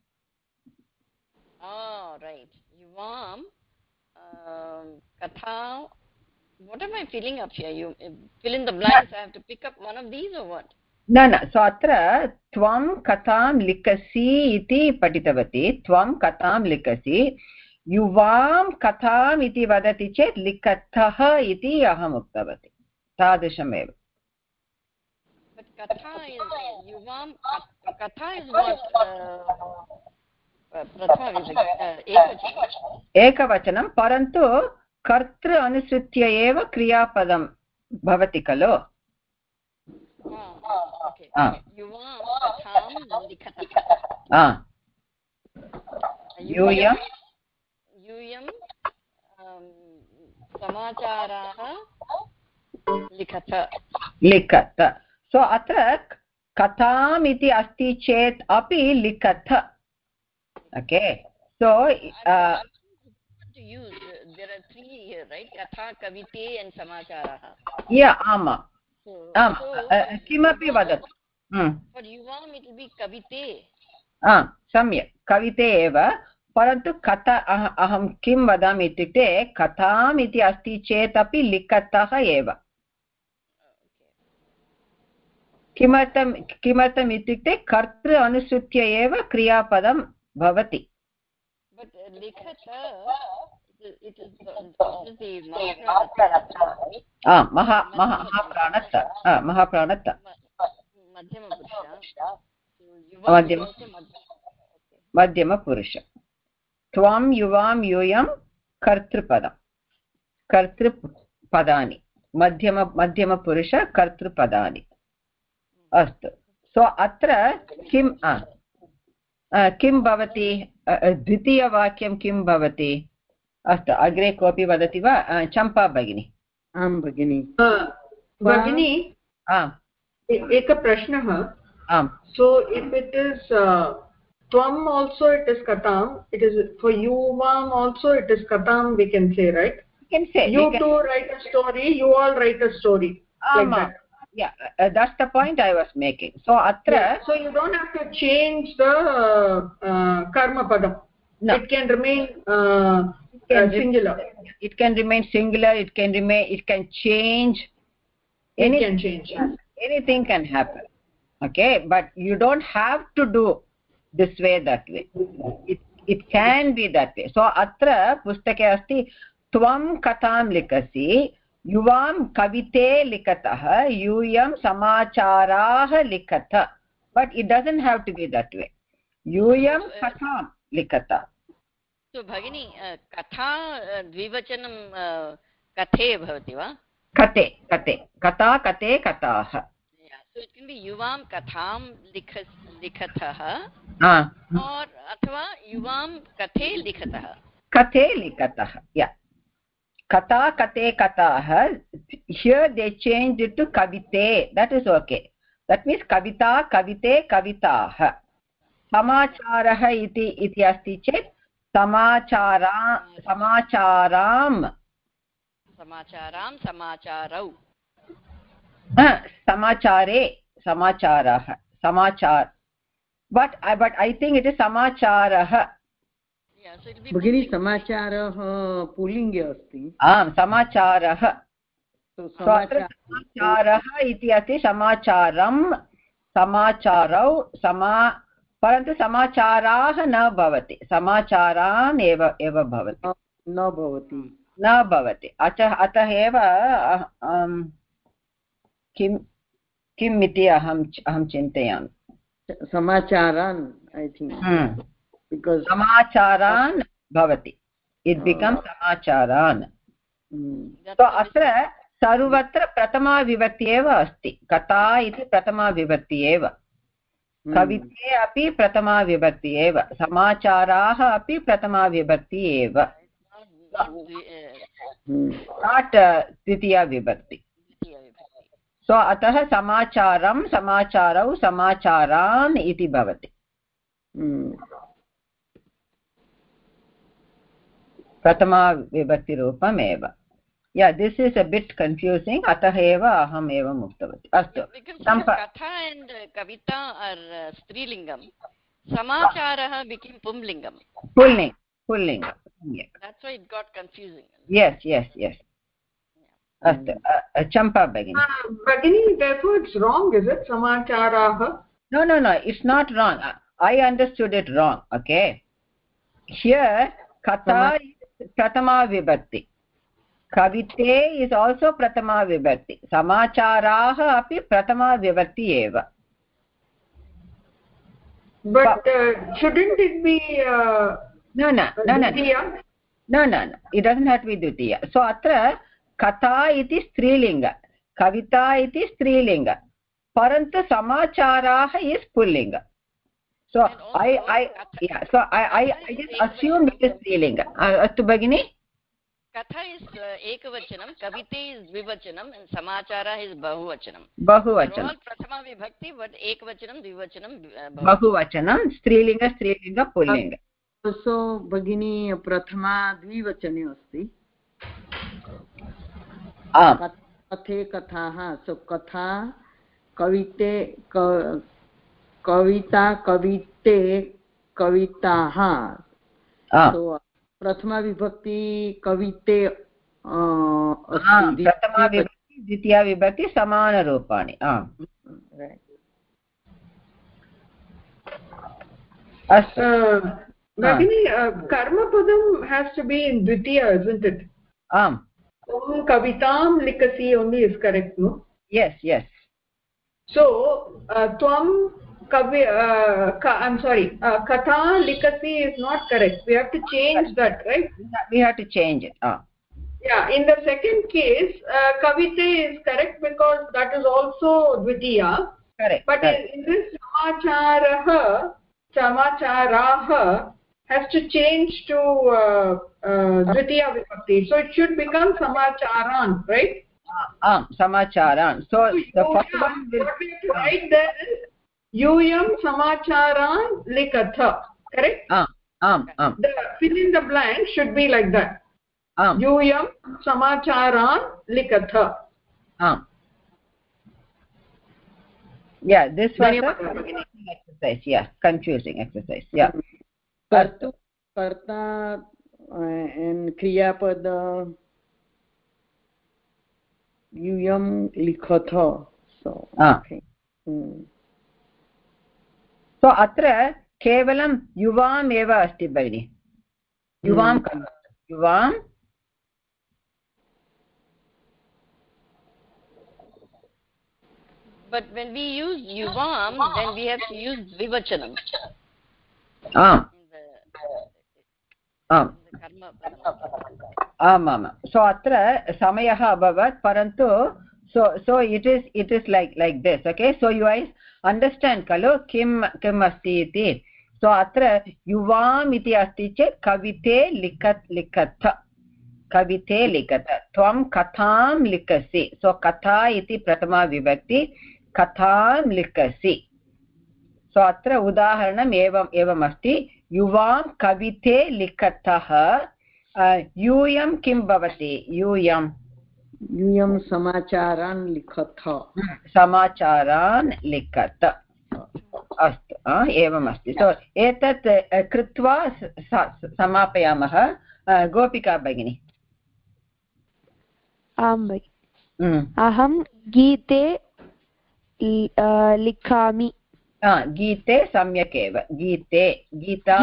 युवां कथा. What am I filling up here? You fill in the blanks. I have to pick up one of these or what? न सो अत्र त्वं कथां लिखसि इति पठितवती त्वं कथां लिखसि युवां कथाम् इति वदति चेत् लिखतः इति अहम् उक्तवती तादृशमेव एकवचनं परन्तु कर्तृ अनुसृत्य एव क्रियापदं भवति खलु यूयं समाचाराः लिखत सो अत्र कथाम् इति अस्ति चेत् अपि लिखत okay so there are three here, right? Katha, kavite and samacharah. आमा किमपि वदतु For yuvam it will be kavite. सम्यक् कविते एव परन्तु कथा अहं किं वदामि इत्युक्ते कथाम् इति अस्ति चेत् अपि लिखतः एव किमर्थम् इत्युक्ते कर्तृ अनुसृत्य एव क्रियापदं भवति महाप्राणत्त मध्यमपुरुष त्वं युवां यूयं कर्तृपदानि मध्यमपुरुष कर्तृपदानि अस्तु सो अत्र किं भवति द्वितीयवाक्यं किं भवति अस्तु अग्रे कोऽपि वदति वा चम्पा भगिनी आं भगिनी एकः प्रश्नः so if it is tvam also it is katam it is for yuvam also it is katam we can say right we can say you two write a story you all write a story like that. Yeah that's the point I was making so atra so you don't have to change the karma padam it can remain singular it can remain singular it can change anything can happen okay but you don't have to do this way that way it can be that way so atra pustake asti tvam katham likasi yuvam kavite likatah yuyam samacharah likatha but it doesn't have to be that way yuyam katham likata so bhagini katha dvivachanam kathe bhavati va kate kata kate kataah so it can be yuvam katham likhatah or athva yuvam kathe likhatah yeah kata kate kataah here they changed it to kavite that is okay that means kavita kavite kavitaah समाचारः इति अस्ति चेत् समाचारां समाचारौ समाचारे समाचारः समाचार but I think it is samacharah. भगिनी समाचारः पुल्लिङ्गे अस्ति. आम् समाचारः. समाचारः इति अस्ति समाचारं समाचारौ परन्तु समाचाराः न भवति समाचारान् एव भवति न भवति अतः एव किम् इति अहं चिन्तयामि समाचारान् I think because समाचारान् भवति it becomes समाचारान्. so अत्र सर्वत्र प्रथमा विभक्ति एव अस्ति कथा इति प्रथमा विभक्ति एव कविते अपि प्रथमा विभक्ति एव समाचाराः अपि प्रथमा विभक्ति एव not द्वितीया विभक्ति. so अतः समाचारं समाचारौ समाचारान् इति भवति. प्रथमा विभक्तिरूपम् एव. yeah this is a bit confusing अतः एव अहम् एवम् उक्तवती. अस्तु कथा and kavita are strilingam samacharah became pulling that's why it got confusing. yes अस्तु चम्पा भगिनी therefore it's wrong, is it? Samacharah? no it's not wrong. I understood it wrong. Okay, here katha is prathama vibhakti, kavite is also prathama vibhakti, samacharaah api prathama vibhakti eva. But shouldn't it be no it doesn't have to be dvitiya. So atra katha iti strilinga, kavita iti strilinga, parantu samacharaah is pullinga. so I just assumed it is strilinga. Astu bhagini, katha is ekavachanam, kavite is dvivachanam, and samachara is bahuvachanam. all prathama vibhakti, but ekavachanam dvivachanam bahuvachanam strilinga pullinga. so bhagini prathama dvivachane asti kathe kathaah. so katha kavite kavita kavite kavitaah. so prathama vibhakti kavite asti, prathama vibhakti द्वितीया विभक्ति समानरूपाणि. अस्तु भगिनी कर्मपदं has to be in dvitiya, isn't it? Kavitam likasi only is correct, no? Yes so tvam I'm sorry, katha likasi is not correct. We have to change that, right? We have to change it. Yeah, in the second case kavite is correct because that is also dvitiya. Correct. But in this samacharah has to change to dvitiya vibhakti, so it should become samacharan, right? Samacharan. So the first one will what we have to write there is yuyam samacharan likatha, correct? The fill in the blank should be like that. Yuyam samacharan likatha. yeah, this was a exercise. Yeah, confusing exercise. Yeah. Karta and kriyapada yuyam likatha. So okay. so atra kevalam yuvam eva asti bhagini. Yuvam but when we use yuvam then we have to use dvivachanam. so atra samayah abhavat parantu so it is like this. Okay, so you guys understand kalo kim asti iti. so atra yuvam iti asti chet kavite likatha tvam katham likasi. so katha iti prathama vibhakti katham likasi. सो अत्र उदाहरणम् एवम् अस्ति युवां कविते लिखतः यूयं किं भवति यूयं समाचारान् लिखत अस्तु एवमस्ति सो एतत् कृत्वा समापयामः गोपिका भगिनी आं भगिनि अहं गीते लिखामि गीते सम्यक् एव गीता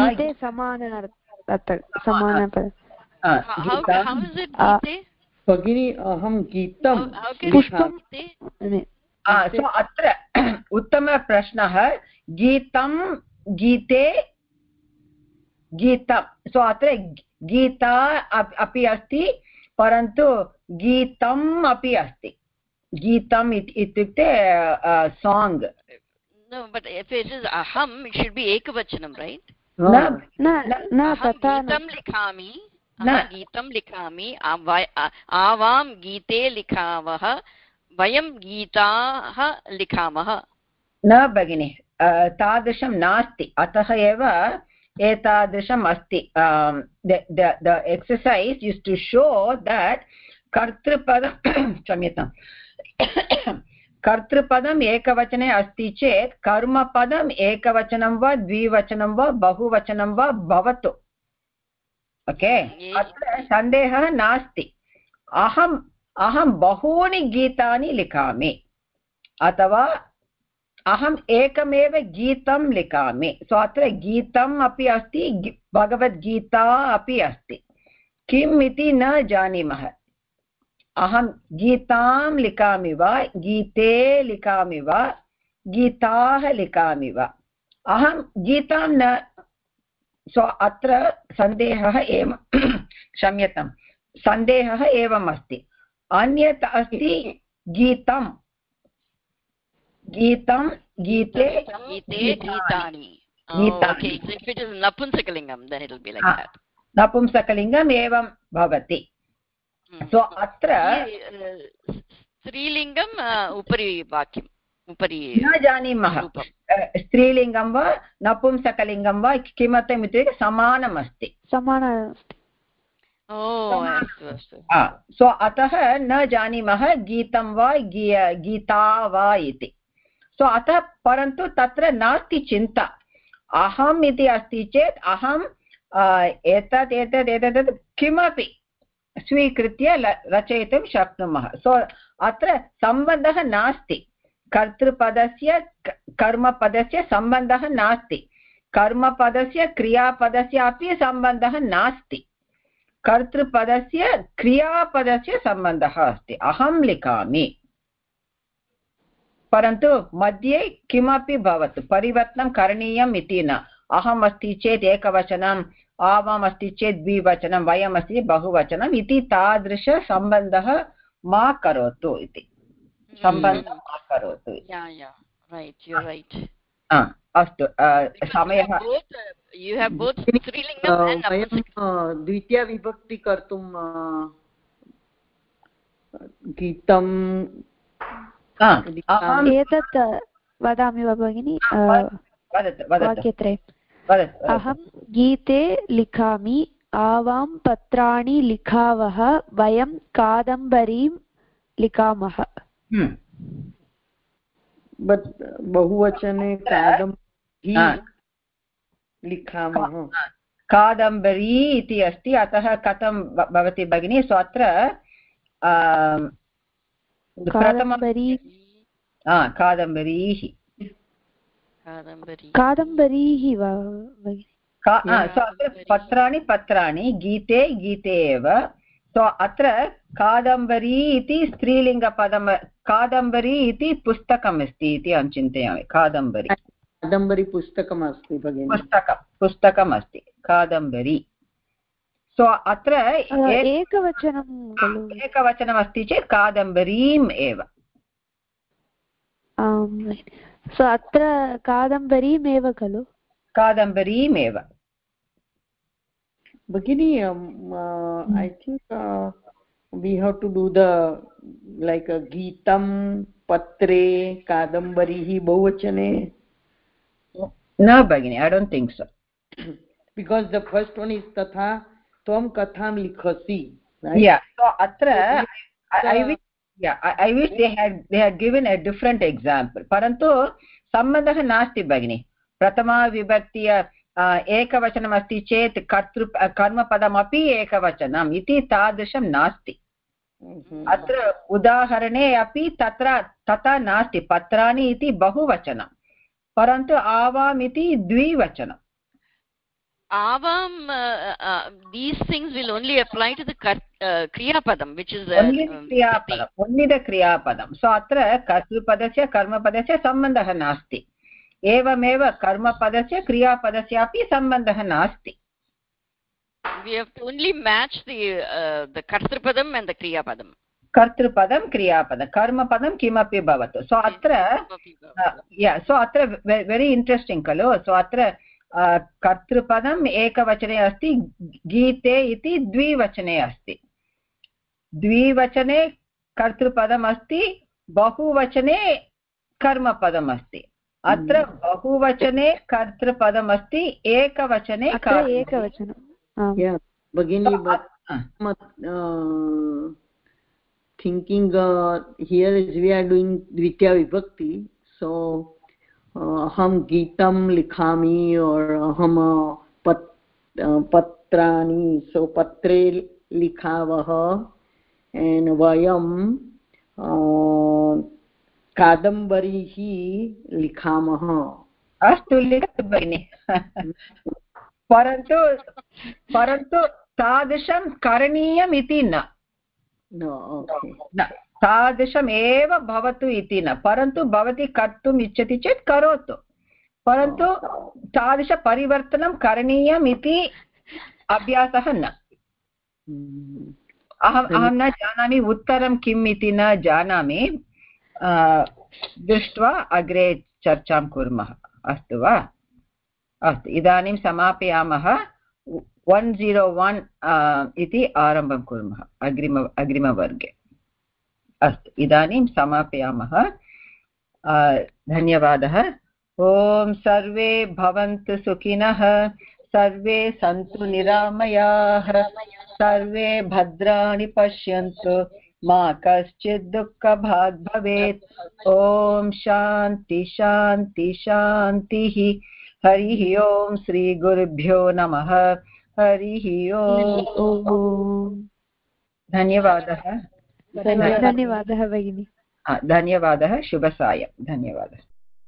भगिनी अहं गीतं सो अत्र उत्तमप्रश्नः गीतं गीते गीतं सो अत्र गीता अपि अस्ति परन्तु गीतम् अपि अस्ति गीतम् इत्युक्ते song No, but if it is aham, it should be ekavachanam, right? न गीतं लिखामि गीतं लिखामि आवां गीते लिखावः वयं गीताः लिखामः न भगिनि तादृशं नास्ति अतः एव एतादृशम् अस्ति the exercise is to show that कर्तृपदं क्षम्यतां कर्तृपदम् एकवचने अस्ति चेत् कर्मपदम् एकवचनं वा द्विवचनं वा बहुवचनं वा भवतु ओके अत्र सन्देहः नास्ति अहं बहूनि गीतानि लिखामि अथवा अहम् एकमेव गीतं लिखामि सो अत्र गीतम् अपि अस्ति भगवद्गीता अपि अस्ति किम् इति न जानीमः अहं गीतां लिखामि वा गीते लिखामि वा गीताः लिखामि वा अहं गीतां न सो अत्र सन्देहः एव क्षम्यतां सन्देहः एवम् अस्ति अन्यत् अस्ति गीतं गीतं गीते गीतानि नपुंसकलिङ्गम् एवं भवति सो अत्र स्त्रीलिङ्गम् उपरि वाक्यम् उपरि न जानीमः स्त्रीलिङ्गं वा नपुंसकलिङ्गं वा किमर्थम् इत्युक्ते समानम् अस्ति सो अतः न जानीमः गीतं वा गीता वा इति सो अतः परन्तु तत्र नास्ति चिन्ता अहम् इति अस्ति चेत् अहं एतत् किमपि स्वीकृत्य रचयितुं शक्नुमः सो अत्र सम्बन्धः नास्ति कर्तृपदस्य कर्मपदस्य सम्बन्धः नास्ति कर्मपदस्य क्रियापदस्य अपि सम्बन्धः नास्ति कर्तृपदस्य क्रियापदस्य सम्बन्धः अस्ति अहं लिखामि परन्तु मध्ये किमपि भवतु परिवर्तनं करणीयम् इति न अहम् अस्ति चेत् एकवचनम् आवाम् अस्ति चेत् द्विवचनं वयम् अस्ति चेत् बहुवचनम् इति तादृशसम्बन्धः मा करोतु इति सम्बन्धं मा करोतु अस्तु समयः द्वितीयविभक्ति कर्तुं गीतं एतत् वदामि वा भगिनि वाक्यत्रये अहं गीते लिखामि आवां पत्राणि लिखावः वयं कादम्बरीं लिखामः बहुवचने कादम्बरी लिखामः कादम्बरी इति अस्ति अतः कथं भवति भगिनी सो अत्र कादम्बरीः वा पत्राणि गीते गीते एव सो अत्र कादम्बरी इति स्त्रीलिङ्गपदं कादम्बरी इति पुस्तकम् अस्ति इति अहं चिन्तयामि कादम्बरी पुस्तकम् अस्ति भगिनि पुस्तकम् अस्ति कादम्बरी सो अत्र एकवचनम् अस्ति चेत् कादम्बरीम् एव सो अत्र कादम्बरीमेव खलु कादम्बरीमेव भगिनी I think we have to do the like a गीतं पत्रे कादम्बरी बहुवचने No, Bhagini, I don't think so. Because the first one is Tatha Tvam Katham Likhasi. Right? Yeah. So atra, I wish they had given a different example. Parantu sambandhah nasti Bhagini. Pratama vibhaktiya ekavachanam asti chet कर्मपदम् अपि एकवचनम् इति तादृशं नास्ति. अत्र उदाहरणे अपि तथा नास्ति. पत्राणि इति बहुवचनं, परन्तु आवाम् इति द्विवचनम्. Avam, these things will only apply to the kriya padam, which is only the kriya padam. So atra कर्तृपदस्य कर्मपदस्य सम्बन्धः नास्ति. एवमेव कर्मपदस्य क्रियापदस्य अपि सम्बन्धः नास्ति. We have to only match the kartrupadam and the kriya padam. कर्तृपदं क्रियापदं कर्मपदं किमपि भवतु. So atra so atra very interesting खलु. So atra कर्तृपदम् एकवचने अस्ति, गीते इति द्विवचने अस्ति. द्विवचने कर्तृपदम् अस्ति, बहुवचने कर्मपदम् अस्ति. अत्र बहुवचने कर्तृपदम् अस्ति, एकवचने एकवचनं. Bhagini, but thinking here is we are doing dvitiya vibhakti, so aham geetam likhami or aham patrani, so patre likhavah and vayam kadambarihi likhamah. अस्तु लिखतु भगिनि. परन्तु तादृशं करणीयम् इति न. तादृशम् एव भवतु इति न. परन्तु भवती कर्तुम् इच्छति चेत् करोतु, परन्तु तादृशपरिवर्तनं करणीयम् इति अभ्यासः न. अहं न जानामि, उत्तरं किम् इति न जानामि. दृष्ट्वा अग्रे चर्चां कुर्मः. अस्तु वा? अस्तु, इदानीं समापयामः. 101 इति आरम्भं कुर्मः अग्रिमवर्गे. अस्तु, इदानीं समापयामः. धन्यवादः. ॐ सर्वे भवन्तु सुखिनः, सर्वे सन्तु निरामयाः, सर्वे भद्राणि पश्यन्तु, मा कश्चित् दुःखभाग् भवेत्. ॐ शान्ति शान्ति शान्तिः. हरिः ओम्. श्रीगुरुभ्यो नमः. हरिः ओम्. धन्यवादः. धन्यवादः भगिनी. धन्यवादः. शुभसायं. धन्यवादः.